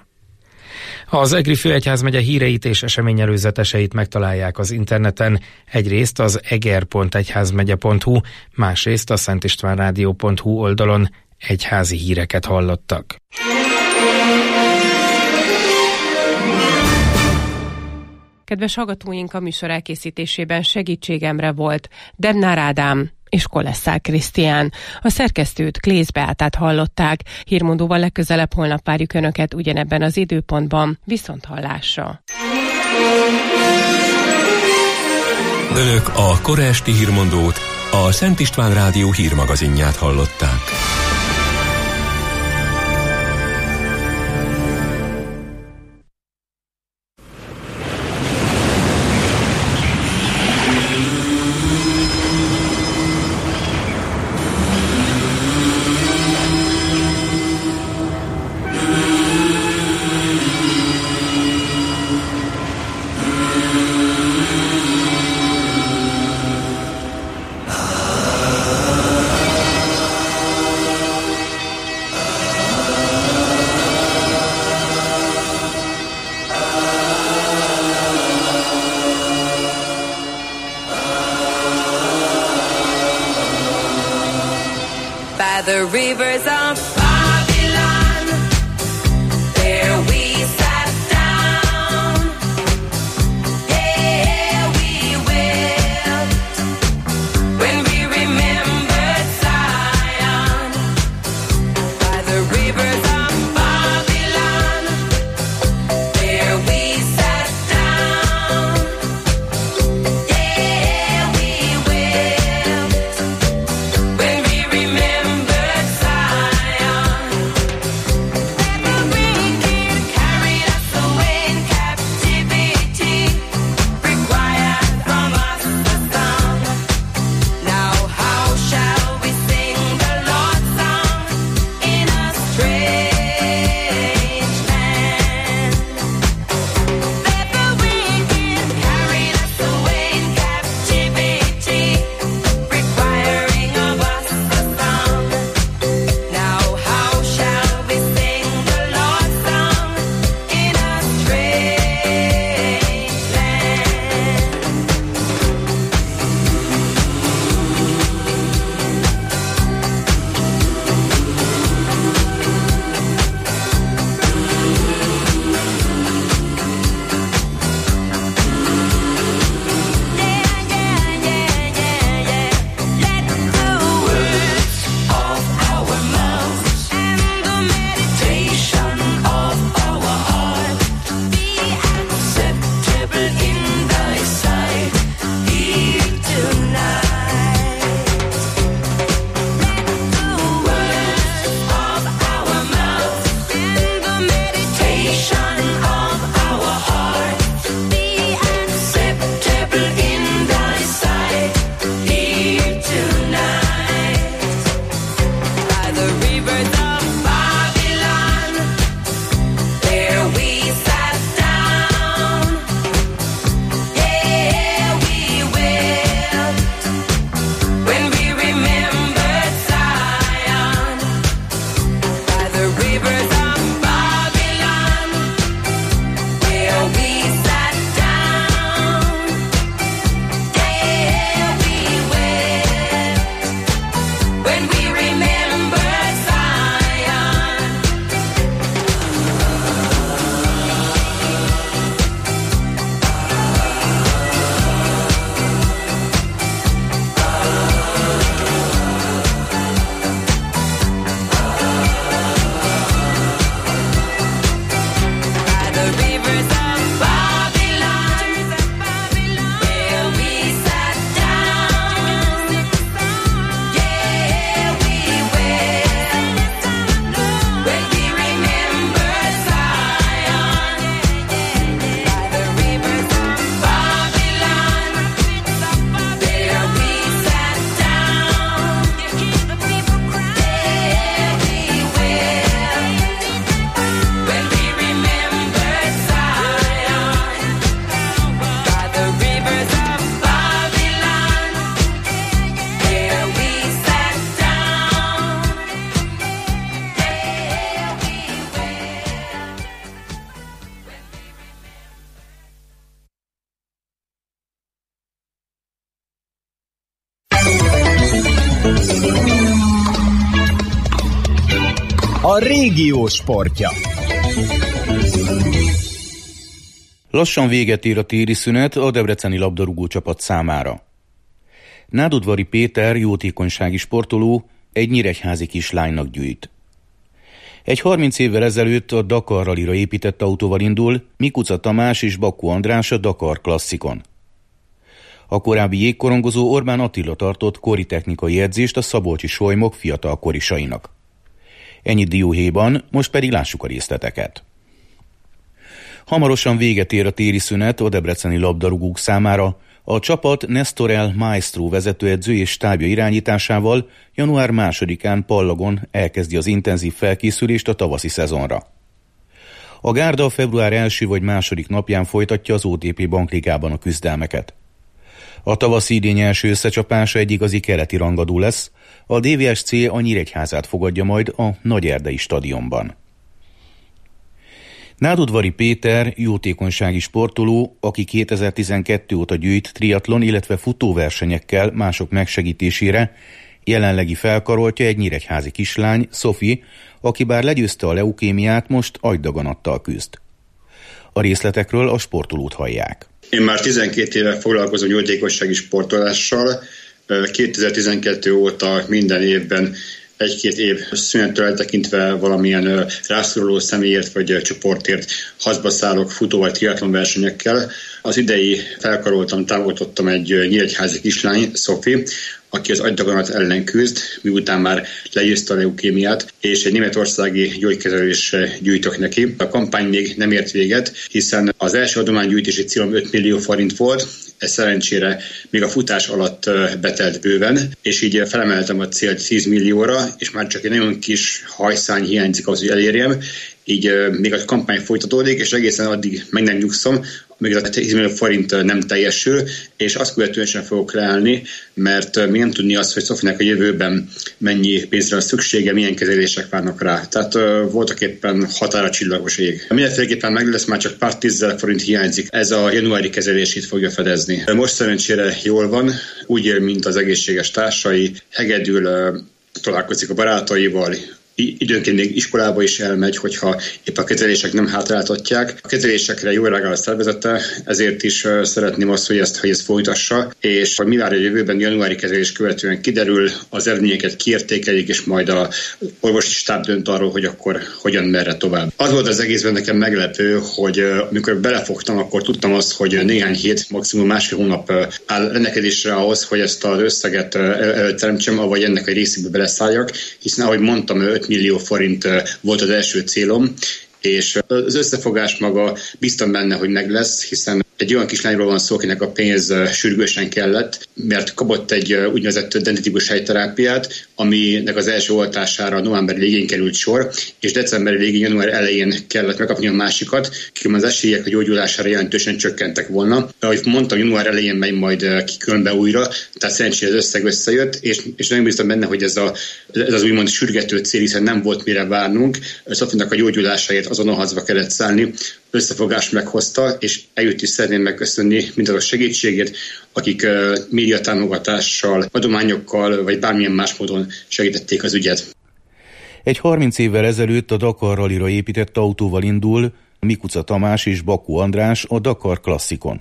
Az Egri főegyházmegye híreit és eseményelőzeteseit megtalálják az interneten, egyrészt az eger.egyházmegye.hu, másrészt a szentistvánradio.hu oldalon. Egyházi híreket hallottak. Kedves hallgatóink, a műsor elkészítésében segítségemre volt Demnár Ádám és Koleszár Krisztián. A szerkesztőt Klész Beátát hallották. Hírmondóval legközelebb holnap várjuk Önöket ugyanebben az időpontban. Viszonthallásra! Önök a kora esti hírmondót, a Szent István Rádió hírmagazinját hallották. The rivers of Babylon, there we sat down. a régió sportja. Lassan véget ér a téli szünet a debreceni labdarúgó csapat számára. Nádudvari Péter jótékonysági sportoló egy nyíregyházi kislánynak gyűjt. Egy 30 évvel ezelőtt a Dakar Rallyra épített autóval indul Mikuca Tamás és Bakó András a Dakar klasszikon. A korábbi jégkorongozó Orbán Attila tartott kori technikai edzést a szabolcsi solymok fiatal korisainak. Ennyit dióhéjban, most pedig lássuk a részleteket. Hamarosan véget ér a téli szünet a debreceni labdarúgók számára. A csapat Nestorel Maestro vezetőedző és stábja irányításával január 2-án Pallagon elkezdi az intenzív felkészülést a tavaszi szezonra. A gárda február 1. vagy 2. napján folytatja az OTP Bankligában a küzdelmeket. A tavaszi idény első összecsapása egy igazi keleti rangadó lesz, a DVSC a Nyíregyházát fogadja majd a Nagyerdei stadionban. Nádudvari Péter jótékonysági sportoló, aki 2012 óta gyűjt triatlon, illetve futóversenyekkel mások megsegítésére, jelenlegi felkaroltja egy nyíregyházi kislány, Szofi, aki bár legyőzte a leukémiát, most agydaganattal küzd. A részletekről a sportolót hallják. Én már 12 éve foglalkozom jótékonysági sportolással. 2012 óta minden évben 1-2 év szünettől eltekintve valamilyen rászoruló személyért vagy csoportért hazba szállok futó vagy triatlon versenyekkel. Az idei felkaroltam, támogatottam egy nyíregyházi kislány, Szofi, aki az agydaganat ellen küzd, miután már legyőzte a leukémiát, és egy németországi gyógykezelés gyűjtök neki. A kampány még nem ért véget, hiszen az első adománygyűjtési célom 5 millió forint volt, ez szerencsére még a futás alatt betelt bőven, és így felemeltem a célt 10 millióra, és már csak egy nagyon kis hajszány hiányzik ahhoz, hogy elérjem. Így még a kampány folytatódik, és egészen addig meg nem nyugszom, még a 10 millió forint nem teljesül, és azt követően sem fogok leállni, mert még nem tudni azt, hogy Szofinak a jövőben mennyi pénzre van szüksége, milyen kezelések várnak rá. Tehát voltak éppen határa csillagos ég. Mindenféleképpen meg lesz, már csak pár 10 000 forint hiányzik. Ez a januári kezelését fogja fedezni. Most szerencsére jól van, úgy él, mint az egészséges társai, hegedül, találkozik a barátaival, időnként még iskolába is elmegy, hogyha épp a kezelések nem hátráltatják. A kezelésekre jól reagál a szervezete, ezért is szeretném azt, hogy ezt folytassa, és mi vár a jövőben januári kezelés követően kiderül, az eredményeket kiértékelik, és majd a orvosi stáb dönt arról, hogy akkor hogyan, merre tovább. Az volt az egészben nekem meglepő, hogy amikor belefogtam, akkor tudtam azt, hogy néhány hét, maximum másfél hónap áll rendelkezésre ahhoz, hogy ezt az összeget előteremtsem, avagy ennek egy részébe beleszálljak, hiszen ahogy mondtam, 5 millió forint volt az első célom, és az összefogás maga biztos benne, hogy meg lesz, hiszen egy olyan kislányról van szó, akinek a pénz sürgősen kellett, mert kapott egy úgynevezett dentitikus helyterápiát, aminek az első oltására november végén került sor, és december végén, január elején kellett megkapni a másikat, különben az esélyek a gyógyulására jelentősen csökkentek volna. Ahogy mondtam, január elején megy majd ki különbe újra, tehát szerencsére az összeg összejött, és nagyon biztos benne, hogy ez az úgymond sürgető cél, hiszen nem volt mire várnunk. Szofinak a gyógyulásáért azonnal hazba kellett szállni, összefogást meghozta, és eljött is szeretném megköszönni mindazok segítségét, akik médiatámogatással, adományokkal, vagy bármilyen más módon segítették az ügyet. Egy 30 évvel ezelőtt a Dakar Rallyra épített autóval indul Mikuca Tamás és Bakó András a Dakar klasszikon.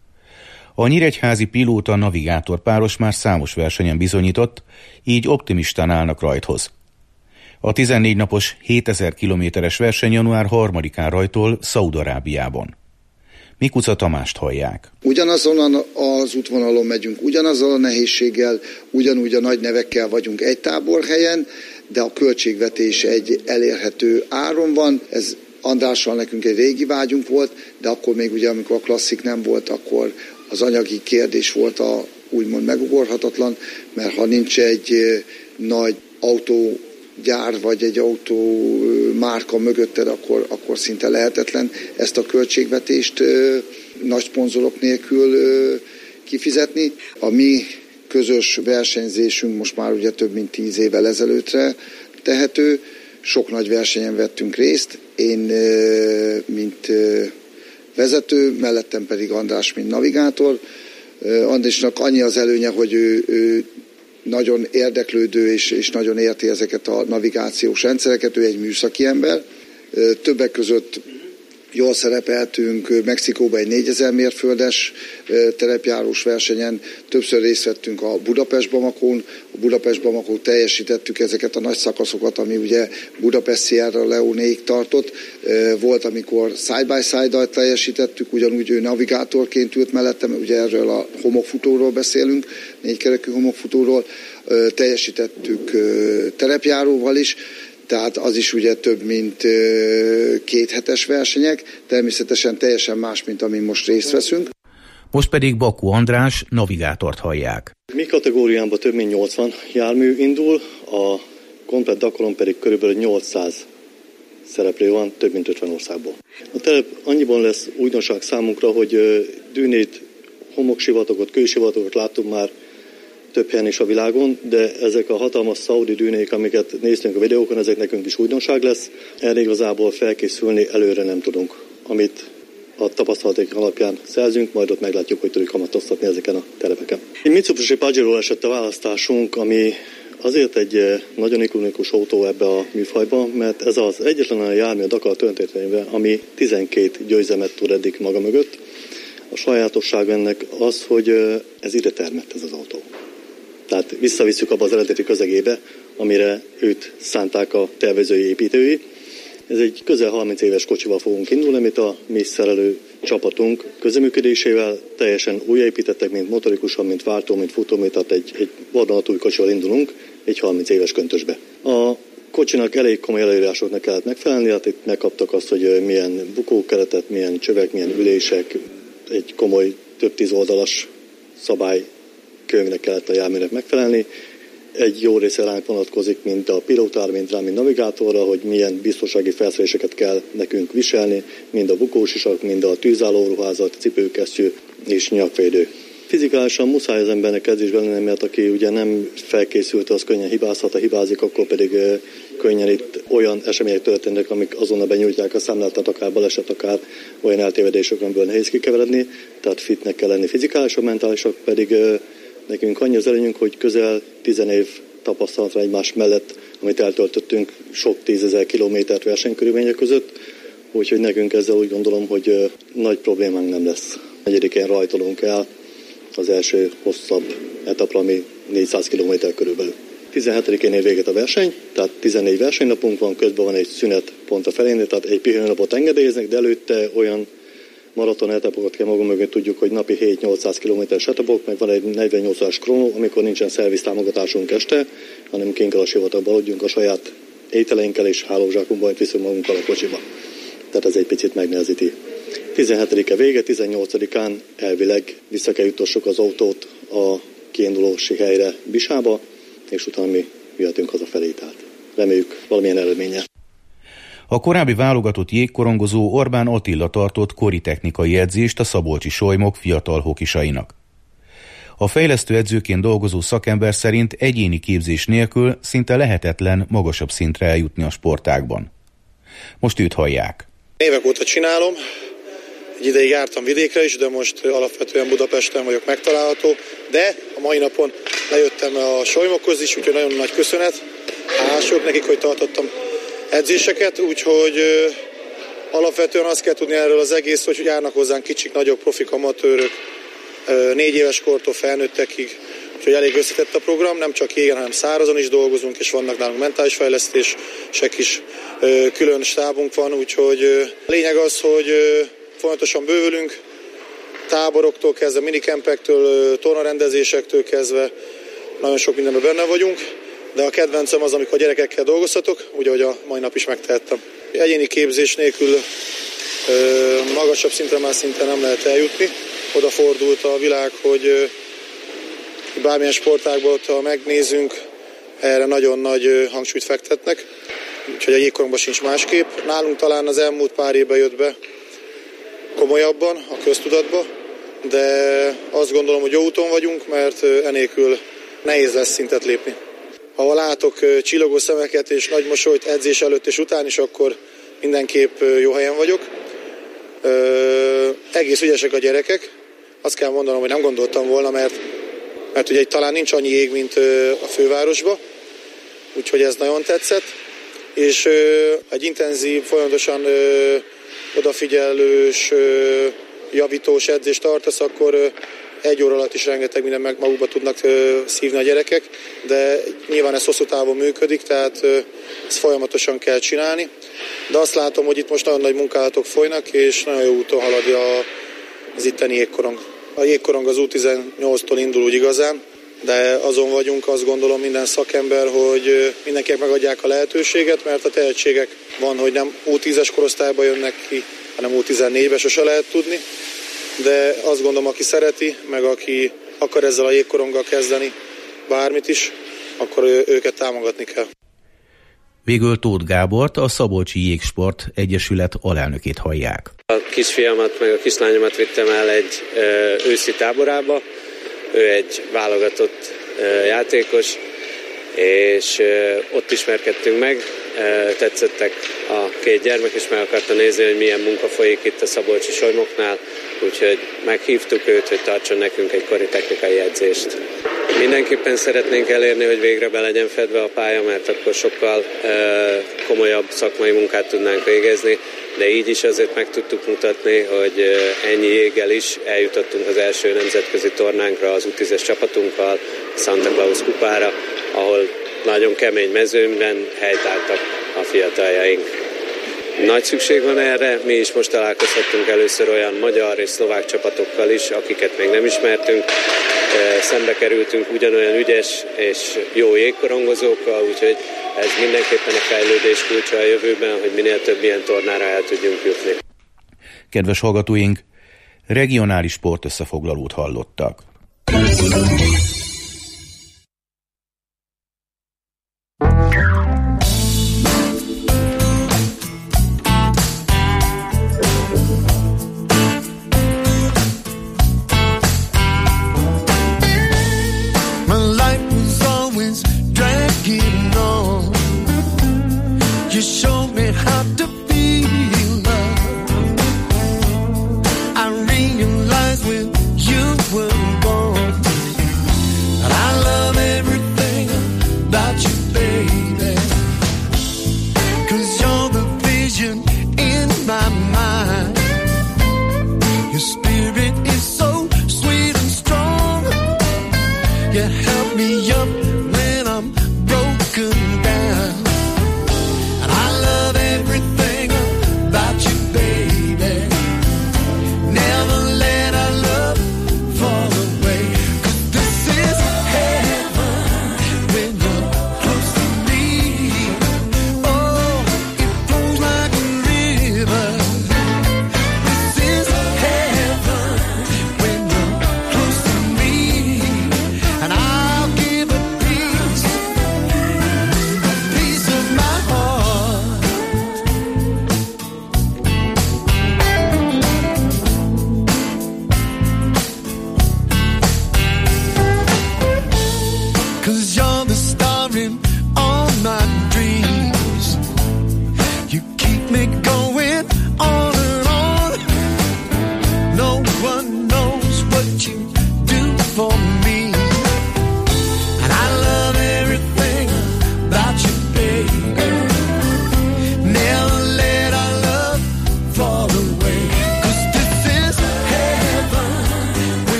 A nyíregyházi pilóta navigátor páros már számos versenyen bizonyított, így optimistán állnak rajthoz. A 14 napos 7000 kilométeres verseny január 3-án rajtol Szaúd-Arábiában. Mikuca Tamást hallják. Ugyanazon az útvonalon megyünk, ugyanazzal a nehézséggel, ugyanúgy a nagy nevekkel vagyunk egy táborhelyen, de a költségvetés egy elérhető áron van. Ez Andrással nekünk egy régi vágyunk volt, de akkor még ugye, amikor a klasszik nem volt, akkor az anyagi kérdés volt a úgymond megugorhatatlan, mert ha nincs egy nagy autógyár vagy egy autómárka mögötted, akkor szinte lehetetlen ezt a költségvetést nagy szponzorok nélkül kifizetni. A mi közös versenyzésünk most már ugye több mint 10 évvel ezelőttre tehető. Sok nagy versenyen vettünk részt. Én, mint vezető, mellettem pedig András, mint navigátor. Andrásnak annyi az előnye, hogy ő nagyon érdeklődő és nagyon érti ezeket a navigációs rendszereket, ő egy műszaki ember. Többek között jól szerepeltünk Mexikóban egy 4000 mérföldes terepjárós versenyen, többször részt vettünk a Budapest-Bamakón, a Budapest-Bamakón teljesítettük ezeket a nagy szakaszokat, ami ugye Budapest Sierra Leone-ig tartott. Volt, amikor side-by-side-dal teljesítettük, ugyanúgy ő navigátorként ült mellettem, ugye erről a homokfutóról beszélünk, 4-kerekű homokfutóról, teljesítettük terepjáróval is, tehát az is ugye több mint 2 hetes versenyek, természetesen teljesen más, mint amin most részt veszünk. Most pedig Bakó András navigátort hallják. Mi kategóriámban több mint 80 jármű indul, a komplett Dakaron pedig körülbelül 800 szereplő van, több mint 50 országból. A telep annyiban lesz újdonság számunkra, hogy dűnét, homoksivatagot, kősivatagot láttunk már több helyen is a világon, de ezek a hatalmas szaudi dűnék, amiket néztünk a videókon, ezek nekünk is újdonság lesz. Erre igazából felkészülni előre nem tudunk. Amit a tapasztalatok alapján szerzünk, majd ott meglátjuk, hogy tudjuk kamatoztatni ezeken a telepeken. Egy Mitsubishi Pajero esett a választásunk, ami azért egy nagyon ikonikus autó ebbe a műfajban, mert ez az egyetlen a jármű a Dakar történetében, ami 12 győzelmet tud eddig maga mögött. A sajátosság ennek az, hogy ez ide termett ez az autó. Tehát visszavisszük abba az eredeti közegébe, amire őt szánták a tervezői, építői. Ez egy közel 30 éves kocsival fogunk indulni, amit a mi szerelő csapatunk közeműködésével teljesen újjáépítettek, mint motorikusan, mint váltó, mint futómű, tehát egy vadonatúj kocsival indulunk, egy 30 éves köntösbe. A kocsinak elég komoly előírásoknak kellett megfelelni, hát itt megkaptak azt, hogy milyen bukókeretet, milyen csövek, milyen ülések, egy komoly, több 10 oldalas szabálykönyvnek kellett a járműnek megfelelni. Egy jó része ránk vonatkozik, mint a pilótára, mint rám, mint navigátorra, hogy milyen biztonsági felszereléseket kell nekünk viselni, mind a bukósisak, mind a tűzálló ruházat, cipőkesztyű és nyakvédő. Fizikálisan muszáj az embernek edzésben lenni, mert aki ugye nem felkészült, az könnyen hibázhat, ha hibázik, akkor pedig könnyen itt olyan események történnek, amik azonnal benyújtják a számlát, akár baleset, akár olyan eltévedések, amiből nehéz kikeveredni, tehát fitnek kell lenni fizikálisan, mentálisak pedig nekünk annyi az előnyünk, hogy közel 10 év tapasztalatra egymás mellett, amit eltöltöttünk sok 10 000 kilométert versenykörülmények között, úgyhogy nekünk ezzel úgy gondolom, hogy nagy problémánk nem lesz. 4-én rajtolunk el az első hosszabb etapra, ami 400 km körülbelül. 17-én ér véget a verseny, tehát 14 versenynapunk van, közben van egy szünet pont a felénél, tehát egy pihenőnapot engedélyeznek, de előtte olyan maraton etapokat kell magunk mögött, tudjuk, hogy napi 7-800 km-es etapok, meg van egy 48 órás krónó, amikor nincsen szerviz támogatásunk este, hanem kint kell a sivatagba aludjunk a saját ételeinkkel és hálózsákunkban, hogy viszünk magunkkal a kocsiba. Tehát ez egy picit megnehezíti. 17-e vége, 18-án elvileg vissza kell juttassuk az autót a kiindulósi helyre Bisába, és utána mi jöhetünk hazafelé, tehát reméljük valamilyen eredménye. A korábbi válogatott jégkorongozó Orbán Attila tartott kori technikai edzést a szabolcsi solymok fiatal hokisainak. A fejlesztő edzőként dolgozó szakember szerint egyéni képzés nélkül szinte lehetetlen magasabb szintre eljutni a sportágban. Most őt hallják. Évek óta csinálom, egy ideig jártam vidékre is, de most alapvetően Budapesten vagyok megtalálható, de a mai napon lejöttem a solymokhoz is, úgyhogy nagyon nagy köszönet. Hálások nekik, hogy tartottam edzéseket, úgyhogy alapvetően azt kell tudni erről az egész, hogy járnak hozzánk kicsik, nagyobb profik, amatőrök, 4 éves kortól felnőttekig, úgyhogy elég összetett a program, nem csak jégen, hanem szárazon is dolgozunk, és vannak nálunk mentális fejlesztések is, külön stábunk van, úgyhogy a lényeg az, hogy folyamatosan bővülünk, táboroktól kezdve, minikempektől, tornarendezésektől kezdve, nagyon sok mindenben benne vagyunk, de a kedvencem az, amikor gyerekekkel dolgozhatok, úgy, ahogy a mai nap is megtehettem. Egyéni képzés nélkül magasabb szintre már szinte nem lehet eljutni. Odafordult a világ, hogy bármilyen sportágban, ha megnézünk, erre nagyon nagy hangsúlyt fektetnek. Úgyhogy a jégkorongban sincs másképp. Nálunk talán az elmúlt pár évben jött be komolyabban a köztudatba, de azt gondolom, hogy jó úton vagyunk, mert enélkül nehéz lesz szintet lépni. Ha látok csillogó szemeket és nagy mosolyt edzés előtt és után is, akkor mindenképp jó helyen vagyok. Egész ügyesek a gyerekek. Azt kell mondanom, hogy nem gondoltam volna, mert mert ugye talán nincs annyi jég, mint a fővárosba, úgyhogy ez nagyon tetszett. És egy intenzív, folyamatosan odafigyelős, javítós edzést tartasz, akkor 1 óra alatt is rengeteg minden meg magukba tudnak szívni a gyerekek, de nyilván ez hosszú távon működik, tehát ezt folyamatosan kell csinálni. De azt látom, hogy itt most nagyon nagy munkálatok folynak, és nagyon jó úton halad az itteni jégkorong. A jégkorong az U18-tól indul úgy igazán, de azon vagyunk, azt gondolom minden szakember, hogy mindenkinek megadják a lehetőséget, mert a tehetségek van, hogy nem U10-es korosztályba jönnek ki, hanem U14-be sose lehet tudni. De azt gondolom, aki szereti, meg aki akar ezzel a jégkoronggal kezdeni bármit is, akkor őket támogatni kell. Végül Tóth Gábort, a Szabolcsi Jégsport Egyesület alelnökét hallják. A kisfiamat meg a kislányomat vittem el egy őszi táborába. Ő egy válogatott játékos, és ott ismerkedtünk meg. Tetszettek a 2 gyermek, és meg akarta nézni, hogy milyen munka folyik itt a szabolcsi solymoknál, úgyhogy meghívtuk őt, hogy tartson nekünk egy kori technikai edzést. Mindenképpen szeretnénk elérni, hogy végre be legyen fedve a pálya, mert akkor sokkal komolyabb szakmai munkát tudnánk végezni, de így is azért meg tudtuk mutatni, hogy ennyi jéggel is eljutottunk az első nemzetközi tornánkra az U10-es csapatunkkal, Santa Claus kupára, ahol nagyon kemény mezőnyben helytáltak a fiataljaink. Nagy szükség van erre, mi is most találkozhattunk először olyan magyar és szlovák csapatokkal is, akiket még nem ismertünk. Szembe kerültünk ugyanolyan ügyes és jó jégkorongozókkal, úgyhogy ez mindenképpen a fejlődés kulcsa a jövőben, hogy minél több ilyen tornára el tudjunk jutni. Kedves hallgatóink, regionális sportösszefoglalót hallottak.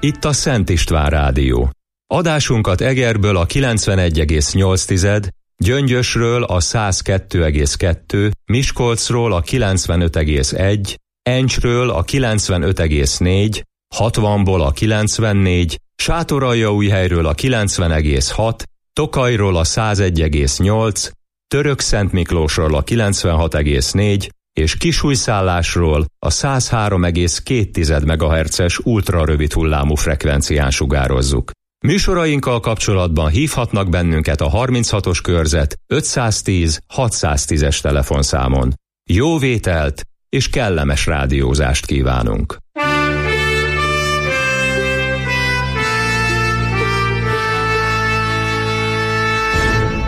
Itt a Szent István Rádió. Adásunkat Egerből a 91,8, Gyöngyösről a 102,2, Miskolcról a 95,1, Encsről a 95,4, 60-ból a 94, Sátoraljaújhelyről a 90,6, Tokajról a 101,8, Törökszentmiklósról a 96,4 és Kisújszállásról a 103,2 MHz-es ultrarövid hullámú frekvencián sugározzuk. Műsorainkkal kapcsolatban hívhatnak bennünket a 36-os körzet 510 610-es telefonszámon. Jó vételt és kellemes rádiózást kívánunk!